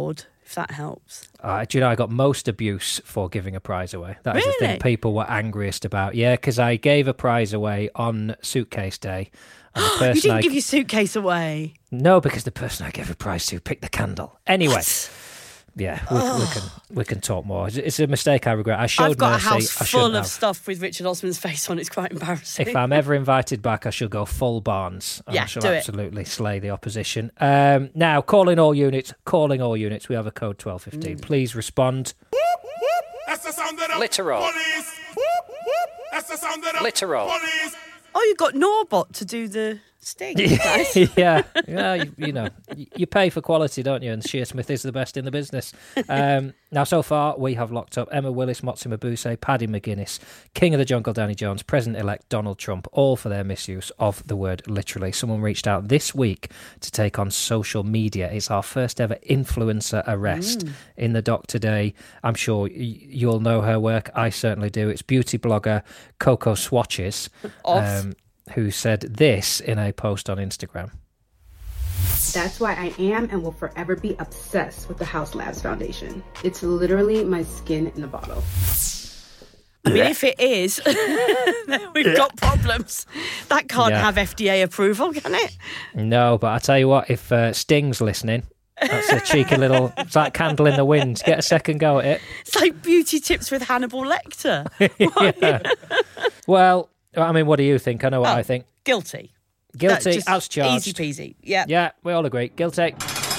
if that helps. Uh, do you know, I got most abuse for giving a prize away. That is the Really? thing people were angriest about. Yeah, because I gave a prize away on suitcase day. And the person You didn't I... give your suitcase away. No, because the person I gave a prize to picked the candle. Anyway, yeah, we, we can we can talk more. It's, it's a mistake I regret. I showed I've got mercy. a house I full shouldn't of have. stuff with Richard Osman's face on. It's quite embarrassing. If I'm ever invited back, I shall go full Barnes. And Yeah, I shall do it. absolutely slay the opposition. Um, now, calling all units, calling all units. We have a code twelve fifteen. Mm. Please respond. That's the sound of the Literal. police. That's the sound of the Literal. police. Oh, you got Norbot to do the sting. guys. yeah, yeah. You, you know, you, you pay for quality, don't you? And Shearsmith is the best in the business. Um, now, so far, we have locked up Emma Willis, Motsi Mabuse, Paddy McGuinness, King of the Jungle, Danny Jones, President-elect Donald Trump, all for their misuse of the word literally. Someone reached out this week to take on social media. It's our first ever influencer arrest Mm. in the dock today. I'm sure y- you'll know her work. I certainly do. It's beauty blogger Coco Swatches. Of. Who said this in a post on Instagram. That's why I am and will forever be obsessed with the House Labs Foundation. It's literally my skin in a bottle. I mean, if it is, then we've got problems. That can't Yeah. have F D A approval, can it? No, but I tell you what, if uh, Sting's listening, that's a cheeky little, it's like candle in the wind. Get a second go at it. It's like beauty tips with Hannibal Lecter. Yeah. Well, I mean, what do you think? I know what Oh, I think. Guilty. Guilty, That's just as charged. Easy peasy. Yeah. Yeah, we all agree. Guilty.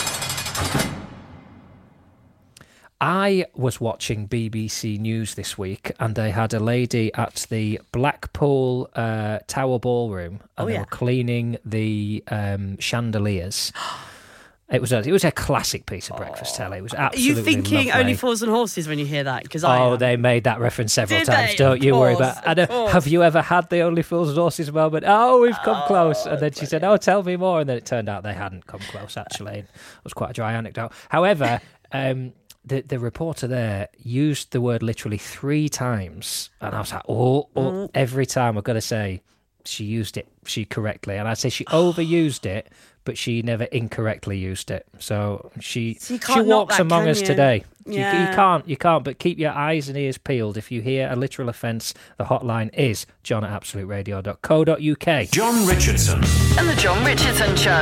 I was watching B B C News this week, and they had a lady at the Blackpool uh, Tower Ballroom, and Oh, they yeah. were cleaning the um, chandeliers. It was a it was a classic piece of breakfast telly. It was Are absolutely you thinking lovely. Only Fools and Horses when you hear that? Because I Oh, am. they made that reference several Did times. they? Don't Of you worry course, about it. I of know- course. Have you ever had the Only Fools and Horses moment? Oh, we've come close. And then she said, oh, tell me more. And then it turned out they hadn't come close, actually. It was quite a dry anecdote. However, um, the, the reporter there used the word literally three times. And I was like, oh, oh. Mm. Every time, I've got to say, she used it she correctly. And I'd say she overused it, but she never incorrectly used it. So she So you she can't knock walks that, among can us you? today. You- You, Yeah. can't, you can't, but keep your eyes and ears peeled. If you hear a literal offence, the hotline is john at absolute radio dot co dot uk. John Richardson. And the John Richardson Show.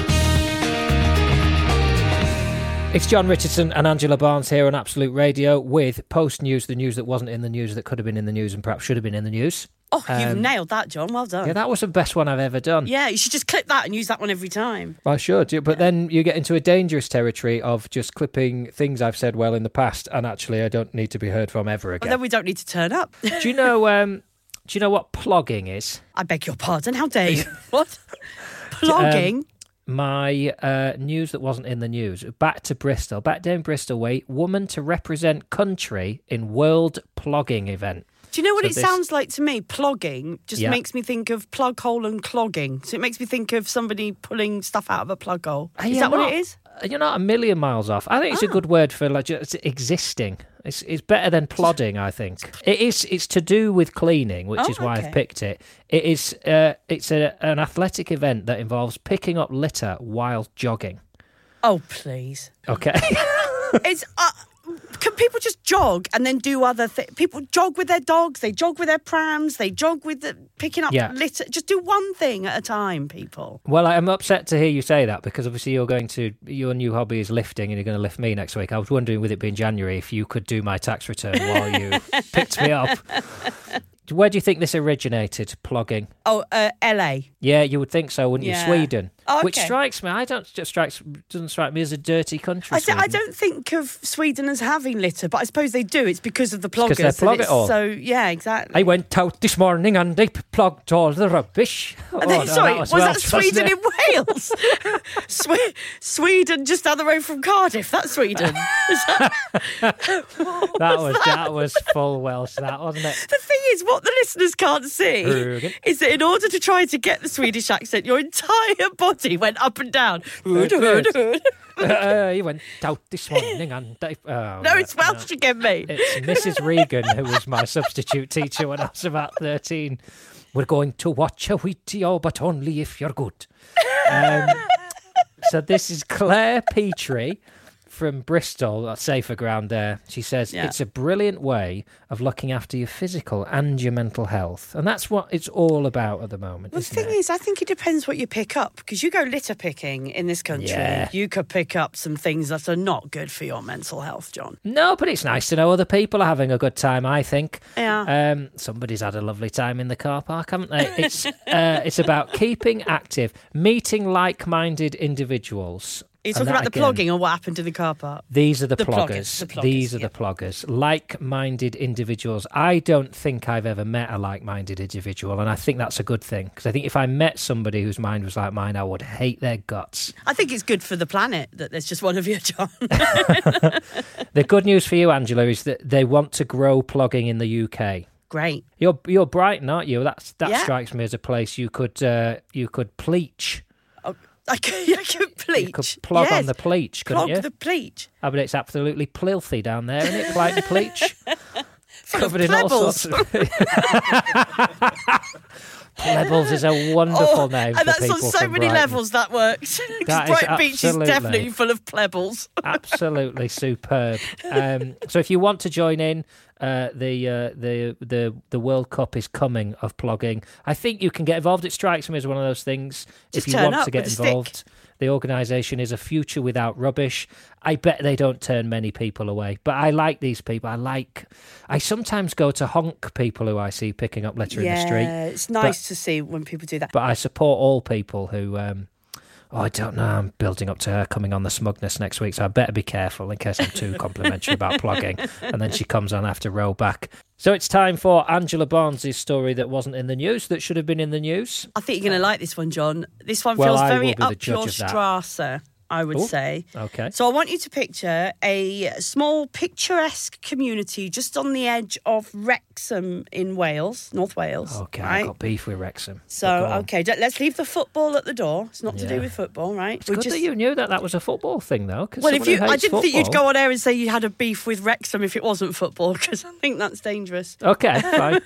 It's John Richardson and Angela Barnes here on Absolute Radio with Post News, the news that wasn't in the news that could have been in the news and perhaps should have been in the news. Oh, you've Um, nailed that, John. Well done. Yeah, that was the best one I've ever done. Yeah, you should just clip that and use that one every time. I should, yeah, but then you get into a dangerous territory of just clipping things I've said well in the past, and actually I don't need to be heard from ever Well, again. then we don't need to turn up. Do you know? Um, do you know what plogging is? I beg your pardon. How dare you? What? Plogging? Um, my uh, news that wasn't in the news. Back to Bristol. Back down Bristol way. Woman to represent country in World Plogging event. Do you know what So it this- sounds like to me? Plogging just Yeah. makes me think of plug hole and clogging. So it makes me think of somebody pulling stuff out of a plug hole. Are Is you that what not- it is? You're not a million miles off. I think it's a good word for like just existing. It's it's better than plodding. I think it is. It's to do with cleaning, which Oh, is why okay. I've picked it. It is. Uh, it's a, an athletic event that involves picking up litter while jogging. Oh, please. Okay. It's. Uh, can people just jog and then do other things? People jog with their dogs. They jog with their prams. They jog with the picking up Yeah. litter. Just do one thing at a time, people. Well, I'm upset to hear you say that because obviously you're going to your new hobby is lifting, and you're going to lift me next week. I was wondering, with it being January, if you could do my tax return while you picked me up. Where do you think this originated? Plogging? Oh, uh, L A. Yeah, you would think so, wouldn't Yeah. you? Sweden, Oh, which okay. strikes me. I don't just strikes doesn't strike me as a dirty country. I, say, I Sweden. don't think of Sweden as having litter, but I suppose they do. It's because of the 'cause ploggers. they and plog it it's all. So, yeah, exactly. I went out this morning and they plugged all the rubbish. Oh, And then- no, sorry, that was, Welsh, that wasn't Sweden it? in Wales? Swe- Sweden just down the road from Cardiff. That's Sweden. Is that- What That was that? that was full Welsh, that wasn't it? The thing is, what the listeners can't see Rugen. is that in order to try to get the Swedish accent, your entire body went up and down. Hood, hood, hood. uh, he went out this morning and they, oh, No, it's Welsh again, mate. It's Missus Regan, who was my substitute teacher when I was about thirteen. We're going to watch a Wheatio, but only if you're good. Um, so this is Claire Petrie from Bristol, that's safer ground there. She says, Yeah. it's a brilliant way of looking after your physical and your mental health. And that's what it's all about at the moment, The isn't thing it? is, I think it depends what you pick up, because you go litter picking in this country, Yeah. you could pick up some things that are not good for your mental health, John. No, but it's nice to know other people are having a good time, I think. Yeah. Um, somebody's had a lovely time in the car park, haven't they? It's, uh, it's about keeping active, meeting like-minded individuals. Are you And talking that about the again- plugging or what happened in the car park? These are the, The ploggers. ploggers, the ploggers, These are the ploggers. Like-minded individuals. I don't think I've ever met a like-minded individual, and I think that's a good thing. Because I think if I met somebody whose mind was like mine, I would hate their guts. I think it's good for the planet that there's just one of you, John. The good news for you, Angela, is that they want to grow plogging in the U K. Great. You're you're Brighton, aren't you? That's that Yeah. strikes me as a place you could uh, you could pleach. I could, I could pleach. You could plog yes. on the pleach, couldn't Plog you? the pleach. I bet it's absolutely filthy down there, isn't it? Brighton pleach. Full of Covered in all pebbles. sorts of. Pebbles is a wonderful Oh, name for and that's people on so from many Brighton. levels that works. That Because is Brighton Beach is absolutely- definitely full of pebbles. Absolutely superb. Um, so if you want to join in, uh, the uh, the the the World Cup is coming of plogging. I think you can get involved. It strikes me as one of those things. Just if you turn want up to get with a stick. involved, the organisation is A Future Without Rubbish. I bet they don't turn many people away. But I like these people. I like. I sometimes go to honk people who I see picking up litter in the street. Yeah, it's nice to see when people do that. But I support all people who. Um, oh, I don't know. I'm building up to her coming on the smugness next week, so I better be careful in case I'm too complimentary about plugging. And then she comes on after row back. So it's time for Angela Barnes' story that wasn't in the news, that should have been in the news. I think you're going to like this one, John. This one Well, feels I very will be the up judge your of that. Strasse, I would Ooh, say. Okay. So I want you to picture a small picturesque community just on the edge of Wrexham in Wales, North Wales. Okay, right? I've got beef with Wrexham. So, But go on. okay, d- let's leave the football at the door. It's not to Yeah. do with football, right? It's good that you knew that that was a football thing, though. 'cause Well, if someone you, who I hates didn't think you'd football- go on air and say you had a beef with Wrexham if it wasn't football, because I think that's dangerous. Okay, fine.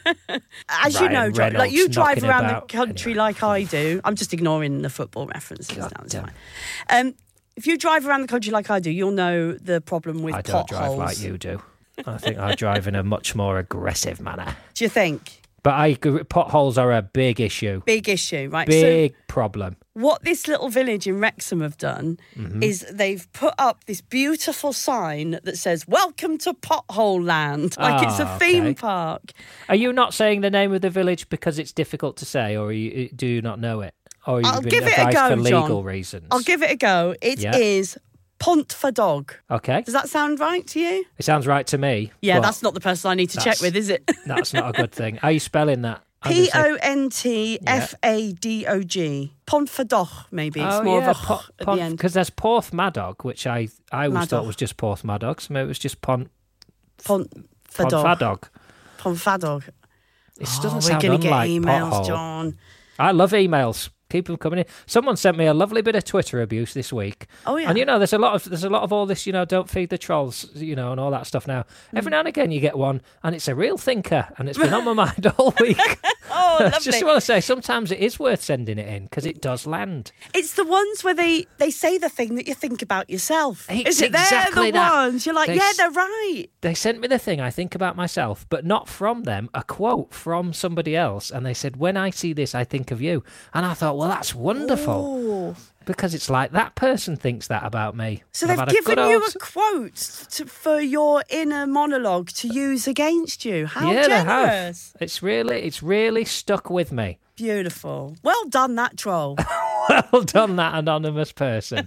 As you Ryan know, John, like Reynolds you drive knocking around about. the country like I do. I'm just ignoring the football references. now, it's fine. Um, if you drive around the country like I do, you'll know the problem with I don't potholes. drive like you do. I think I drive in a much more aggressive manner. Do you think? But I agree, potholes are a big issue. Big issue, right? Big So problem. what this little village in Wrexham have done Mhm. is they've put up this beautiful sign that says, "Welcome to Pothole Land." Like it's a Ah, theme okay. park. Are you not saying the name of the village because it's difficult to say, or are you, do you not know it? Or you've I'll been give it a advised go, for legal John. reasons? I'll give it a go. It is Yeah. Pontfadog. Okay. Does that sound right to you? It sounds right to me. Yeah, but that's not the person I need to check that's- with, is it? That's not a good thing. Are you spelling that? I'm P gonna say- O N T F A D O G. Pontfadog, maybe. It's Oh, more yeah, of a Po- at Pon- the end. Because there's Porth Madog, which I, I always thought Madog. was just Porth Madog, so maybe it was just Pont Pontfadog. Pontfadog. Pontfadog. It Oh, doesn't we're sound gonna get unlike emails, pothole. John. I love emails. Keep them coming in. Someone sent me a lovely bit of Twitter abuse this week. Oh, yeah. And you know, there's a lot of there's a lot of all this, you know, don't feed the trolls, you know, and all that stuff now. Every Mm. now and again you get one and it's a real thinker and it's been on my mind all week. Oh, I lovely. just want to say sometimes it is worth sending it in because it does land. It's the ones where they, they say the thing that you think about yourself. It's Is it? They're exactly the that. ones. You're like, They yeah, s- they're right. They sent me the thing I think about myself, but not from them, a quote from somebody else. And they said, when I see this, I think of you. And I thought, well, that's wonderful. Ooh. Because it's like that person thinks that about me. So And I've they've had a given good you old- a quote to, for your inner monologue to use against you. How yeah, they have. generous. It's really, it's really stuck with me. Beautiful. Well done, that troll. Well done, that anonymous person.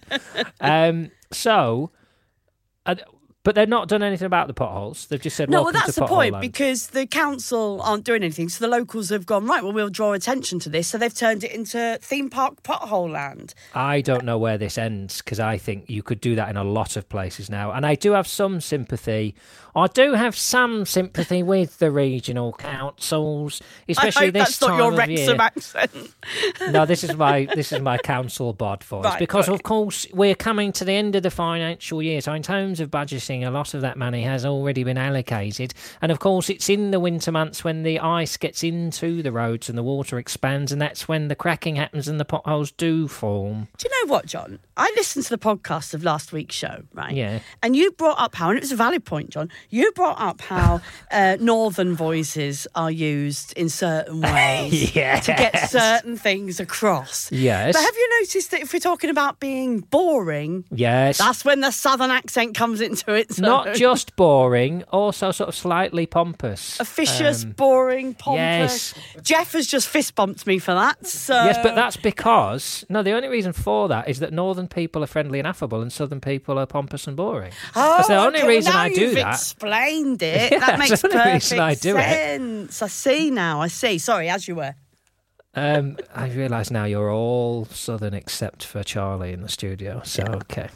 um, so, uh, but they've not done anything about the potholes. They've just said, No, well, welcome that's to the Pothole point, Land. because the council aren't doing anything. So the locals have gone, right, well, we'll draw attention to this. So they've turned it into theme park pothole land. I don't know where this ends because I think you could do that in a lot of places now. And I do have some sympathy. I do have some sympathy with the regional councils, especially I hope this that's not time your of Wrexham year. accent. No, this is my this is my council bod voice Right, because okay. of course we're coming to the end of the financial year. So in terms of budgeting racing, a lot of that money has already been allocated. And of course, it's in the winter months when the ice gets into the roads and the water expands, and that's when the cracking happens and the potholes do form. Do you know what, John? I listened to the podcast of last week's show, right? Yeah. And you brought up how, and it was a valid point, John, you brought up how uh, northern voices are used in certain ways Yes. to get certain things across. Yes. But have you noticed that if we're talking about being boring, Yes. that's when the southern accent comes into it? Not just boring, also sort of slightly pompous. Officious, Um, boring, pompous. Yes. Jeff has just fist bumped me for that. So. Yes, but that's because... No, the only reason for that is that northern people are friendly and affable and southern people are pompous and boring. Oh, That's the only okay, reason well, I now do you've that. explained it. Yeah, that that's makes the only perfect reason I do it. sense. I see now. I see. Sorry, as you were. Um, I realise now you're all southern except for Charlie in the studio. So, Yeah. okay.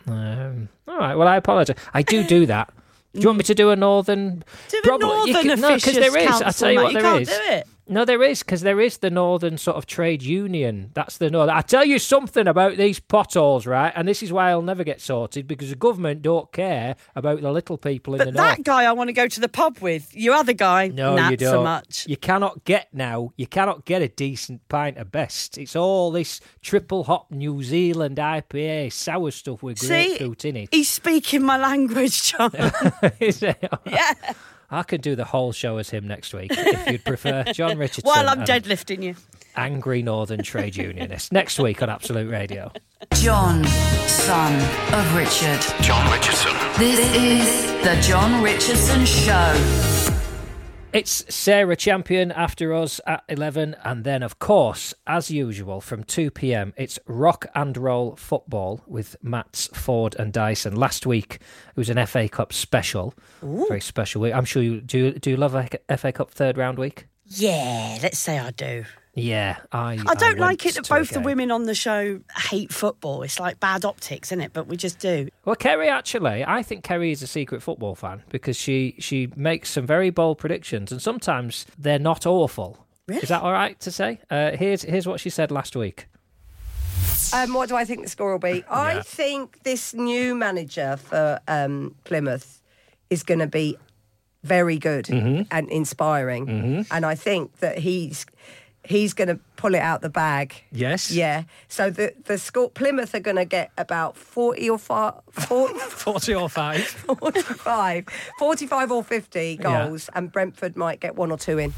Um, all right, well, I apologise. I do do that. Do you want me to do a northern... Do a Probably- you northern can- No, because officious there is. I'll council, tell you mate. what You there can't is. do it. No, there is, because there is the northern sort of trade union. That's the northern. I tell you something about these potholes, right? And this is why I'll never get sorted, because the government don't care about the little people in But the that north. guy I want to go to the pub with. Your other guy, No, not you don't. so much. You cannot get now. You cannot get a decent pint of best. It's all this triple hop New Zealand I P A sour stuff with See, grapefruit in it. he's speaking my language, John. Is it? Yeah. I could do the whole show as him next week if you'd prefer. John Richardson. While I'm and deadlifting you. Angry Northern Trade Unionist next week on Absolute Radio. John, son of Richard. John Richardson. This is the John Richardson Show. It's Sarah Champion after us at eleven, and then, of course, as usual, from two p.m, it's Rock and Roll Football with Matts, Ford and Dyson. Last week, it was an F A Cup special. Ooh. Very special week. I'm sure you... Do you, do you love a F A Cup third round week? Yeah, let's say I do. Yeah, I I don't I like went it that to a both the game. women on the show hate football. It's like bad optics, isn't it? But we just do. Well, Kerry, actually, I think Kerry is a secret football fan because she, she makes some very bold predictions, and sometimes they're not awful. Really? Is that all right to say? Uh, here's here's what she said last week. Um, what do I think the score will be? I Yeah. think this new manager for um, Plymouth is going to be very good Mm-hmm. and inspiring, and I think that he's he's going to pull it out the bag. Yes. Yeah. So the the score Plymouth are going to get about forty or five, forty, forty or five, forty-five, forty-five or fifty Yeah. goals, and Brentford might get one or two in.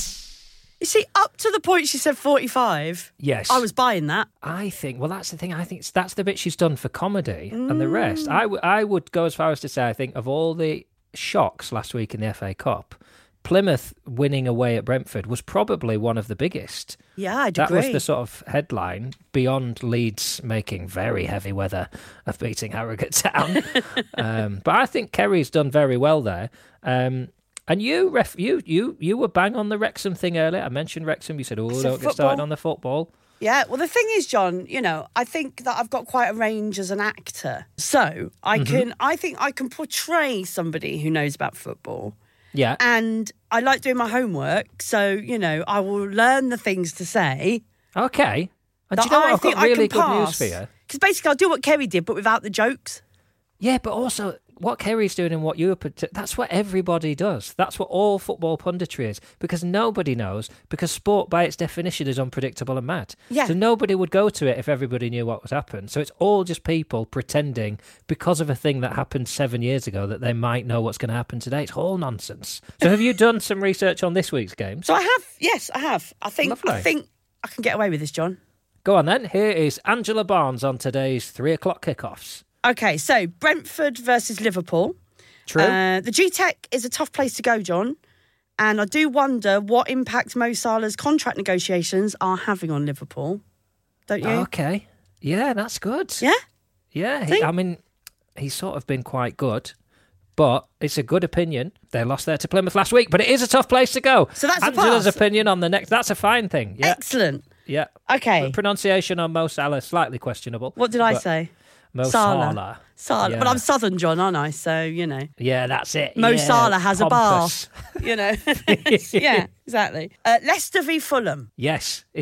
You see, up to the point she said forty-five, Yes. I was buying that. I think, well, that's the thing. I think it's- that's the bit she's done for comedy, and the Mm. rest. I, w- I would go as far as to say, I think, of all the shocks last week in the F A Cup, Plymouth winning away at Brentford was probably one of the biggest. Yeah, I'd That agree. was the sort of headline, beyond Leeds making very heavy weather of beating Harrogate Town. um, but I think Kerry's done very well there. Um, and you, ref, you, you, you were bang on the Wrexham thing earlier. I mentioned Wrexham. You said, "Oh, said don't get started football. on the football." Yeah, well, the thing is, John, you know, I think that I've got quite a range as an actor. So I Mhm. can, I think I can portray somebody who knows about football. Yeah. And I like doing my homework. So, you know, I will learn the things to say. Okay. And that do you know what? I I've think got I really can good news pass. for you. Because basically I'll do what Kerry did, but without the jokes. Yeah, but also what Kerry's doing and what you're... That's what everybody does. That's what all football punditry is. Because nobody knows. Because sport, by its definition, is unpredictable and mad. Yeah. So nobody would go to it if everybody knew what was happening. So it's all just people pretending, because of a thing that happened seven years ago, that they might know what's going to happen today. It's all nonsense. So have you done some research on this week's game? So I have, yes, I have. I think, I Lovely. think I can get away with this, John. Go on then. Here is Angela Barnes on today's three o'clock kickoffs. Okay, so Brentford versus Liverpool. True. Uh, the G-Tech is a tough place to go, John. And I do wonder what impact Mo Salah's contract negotiations are having on Liverpool. Don't you? Okay. Yeah, that's good. Yeah? Yeah. He, Think? I mean, he's sort of been quite good, but it's a good opinion. They lost there to Plymouth last week, but it is a tough place to go. So that's a Angela's pass. opinion on the next. That's a fine thing. Yeah. Excellent. Yeah. Okay. The pronunciation on Mo Salah slightly questionable. What did I but say? Mo Salah. Salah. Salah. Yeah. But I'm Southern, John, aren't I? So, you know. Yeah, that's it. Mo yeah. Salah has Pompous. a bar. You know. Yeah, exactly. Uh, Leicester v Fulham. Yes, isn't it?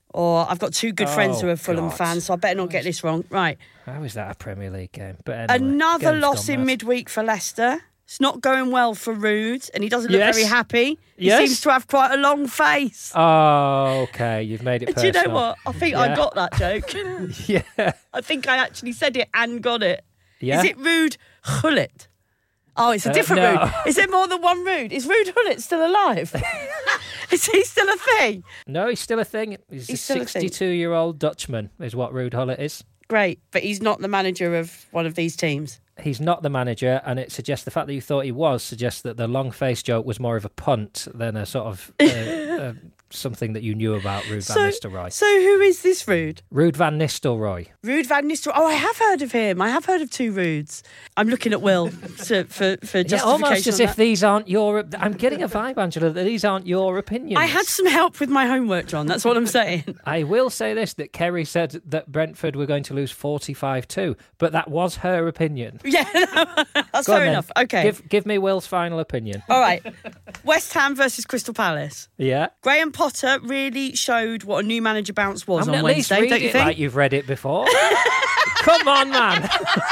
Or I've got two good friends Oh, who are Fulham God. fans, so I better not get this wrong. Right. How is that a Premier League game? But anyway, Another game's loss gone in mad. midweek for Leicester. It's not going well for Rude, and he doesn't look Yes. very happy. He Yes. seems to have quite a long face. Oh, okay. You've made it Do personal. you know what? I think I Yeah. got that joke. Yeah. I think I actually said it and got it. Yeah. Is it Rude Hullet? Oh, it's a Uh, different no. Rude. Is there more than one Rude? Is Rude Hullet still alive? Is he still a thing? No, he's still a thing. He's, He's a still a thing. sixty-two-year-old Dutchman, is what Ruud Gullit is. Great, but he's not the manager of one of these teams. He's not the manager, and it suggests the fact that you thought he was suggests that the long face joke was more of a punt than a sort of uh, uh, something that you knew about Ruud So, van Nistelrooy. so who is this Rude? Ruud van Nistelrooy. Rude Van Nistelrooy. Oh, I have heard of him. I have heard of two Rudes. I'm looking at Will to, for, for Yeah, justification. almost as on if that. these aren't your. I'm getting a vibe, Angela, that these aren't your opinions. I had some help with my homework, John. That's what I'm saying. I will say this, that Kerry said that Brentford were going to lose forty-five two, but that was her opinion. Yeah, that's Go on fair then. enough. Okay. Give, give me Will's final opinion. All right. West Ham versus Crystal Palace. Yeah. Graham Potter really showed what a new manager bounce was I mean, on at least Wednesday, read don't you it think? like you've read it before. Come on, man.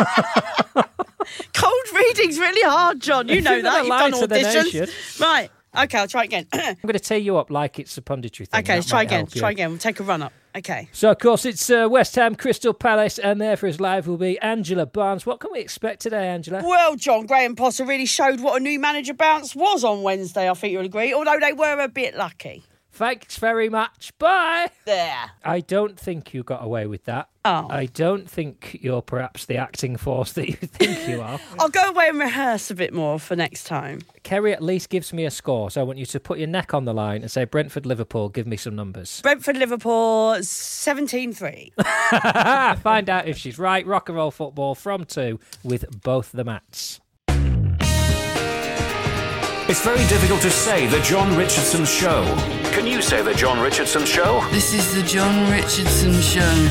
Cold reading's really hard, John. You If know you're that. gonna You've lie done to the auditions. nation. Right. Okay, I'll try again. I'm going to tee you up like it's a punditry thing. Okay, That let's try might again. help you. Try again. We'll take a run up. Okay. So, of course, it's uh, West Ham, Crystal Palace, and there for us live will be Angela Barnes. What can we expect today, Angela? Well, John, Graham Potter really showed what a new manager bounce was on Wednesday, I think you'll agree, although they were a bit lucky. Thanks very much. Bye. There. I don't think you got away with that. Oh. I don't think you're perhaps the acting force that you think you are. I'll go away and rehearse a bit more for next time. Kerry at least gives me a score, so I want you to put your neck on the line and say Brentford, Liverpool, give me some numbers. Brentford, Liverpool, seventeen three. Find out if she's right. Rock and roll football from two with both the mats. It's very difficult to say the John Richardson Show. Can you say the John Richardson Show? This is the John Richardson Show.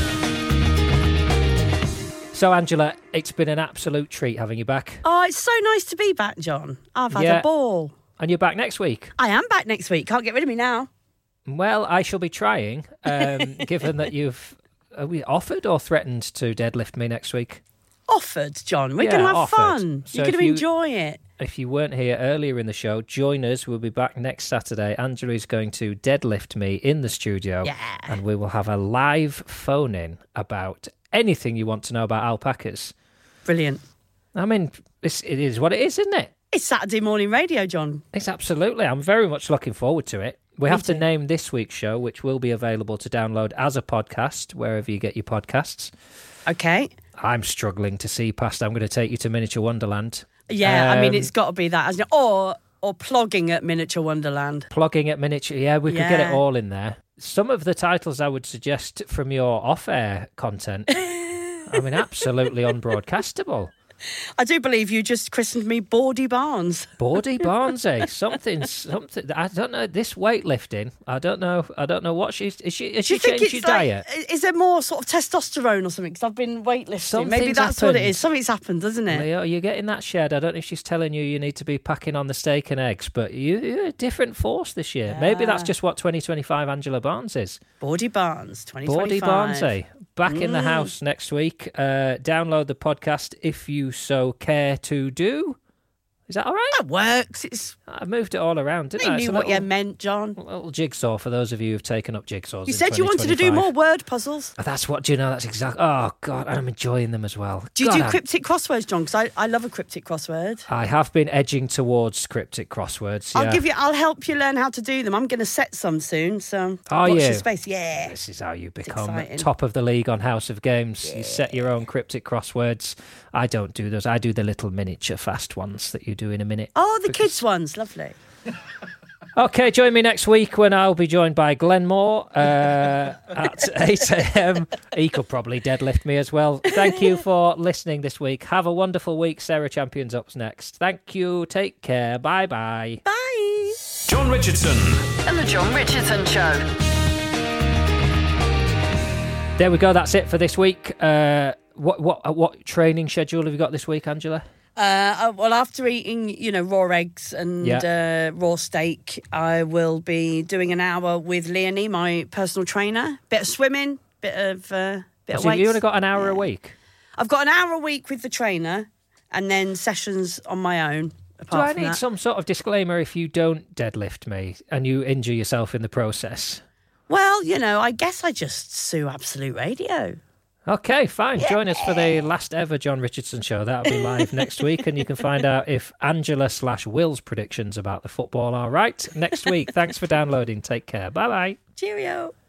So, Angela, it's been an absolute treat having you back. Oh, it's so nice to be back, John. I've had Yeah. a ball. And you're back next week. I am back next week. Can't get rid of me now. Well, I shall be trying, um, given that you've are we offered or threatened to deadlift me next week. Offered, John. We're Yeah, going to have offered. fun. So You're going if to you- enjoy it. If you weren't here earlier in the show, join us. We'll be back next Saturday. Angela is going to deadlift me in the studio. Yeah. And we will have a live phone-in about anything you want to know about alpacas. Brilliant. I mean, it's, it is what it is, isn't it? It's Saturday morning radio, John. It's absolutely. I'm very much looking forward to it. We Me have to too. name this week's show, which will be available to download as a podcast, wherever you get your podcasts. Okay. I'm struggling to see past I'm going to take you to Miniature Wonderland. Yeah, I mean, Um, it's got to be that, hasn't it? Or, or plogging at Miniature Wonderland. Plugging at Miniature. Yeah, we could get it Yeah. all in there. Some of the titles I would suggest from your off-air content, I mean, absolutely unbroadcastable. I do believe you just christened me Bordy Barnes. Bordy Barnes, eh? Something, something. I don't know. This weightlifting, I don't know. I don't know what she's. Is she? Has Do she you think changed it's your like, diet? is there more sort of testosterone or something? Because I've been weightlifting. Maybe Something's that's what it happened. is. Something's happened, doesn't it? Leo, you get in that shed. I don't know if she's telling you you need to be packing on the steak and eggs, but you, you're a different force this year. Maybe that's Yeah. just what twenty twenty-five Angela Barnes is. Bordy Barnes, twenty Bordy twenty-five. Barnes, eh? Back in the Mm. house next week. Uh, download the podcast if you so care to do. Is that all right? That works. It's. I moved it all around, didn't I I? knew It's a what you little- meant, John. A little jigsaw for those of you who've taken up jigsaws. You in said you wanted to do twenty twenty-five. more word puzzles. That's what, do you know, that's exactly. Oh, God, I'm enjoying them as well. Do you God, do I'm- cryptic crosswords, John? Because I, I love a cryptic crossword. I have been edging towards cryptic crosswords. I'll yeah. give you. I'll help you learn how to do them. I'm going to set some soon. So Are watch you? your space. Yeah. This is how you become exciting. top of the league on House of Games. You set your own cryptic crosswords. I don't do those. I do the little miniature fast ones that you do in a minute. Oh, the kids ones, lovely. Okay, join me next week when I'll be joined by Glenn Moore uh, at eight a.m. He could probably deadlift me as well. Thank you for listening this week. Have a wonderful week. Sarah Champion's up next. Thank you. Take care. Bye-bye. Bye. John Richardson. And the John Richardson Show. There we go. That's it for this week. Uh, what what what training schedule have you got this week, Angela? Uh, well, after eating, you know, raw eggs and Yeah. uh, raw steak, I will be doing an hour with Leonie, my personal trainer. Bit of swimming, bit of uh, bit of So weights. you only got an hour a week? I've got an hour a week with the trainer, and then sessions on my own. Do Apart I from need that. some sort of disclaimer if you don't deadlift me and you injure yourself in the process? Well, you know, I guess I just sue Absolute Radio. Okay, fine. Join us for the last ever John Richardson show. That'll be live next week, and you can find out if Angela slash Will's predictions about the football are right next week. Thanks for downloading. Take care. Bye bye. Cheerio.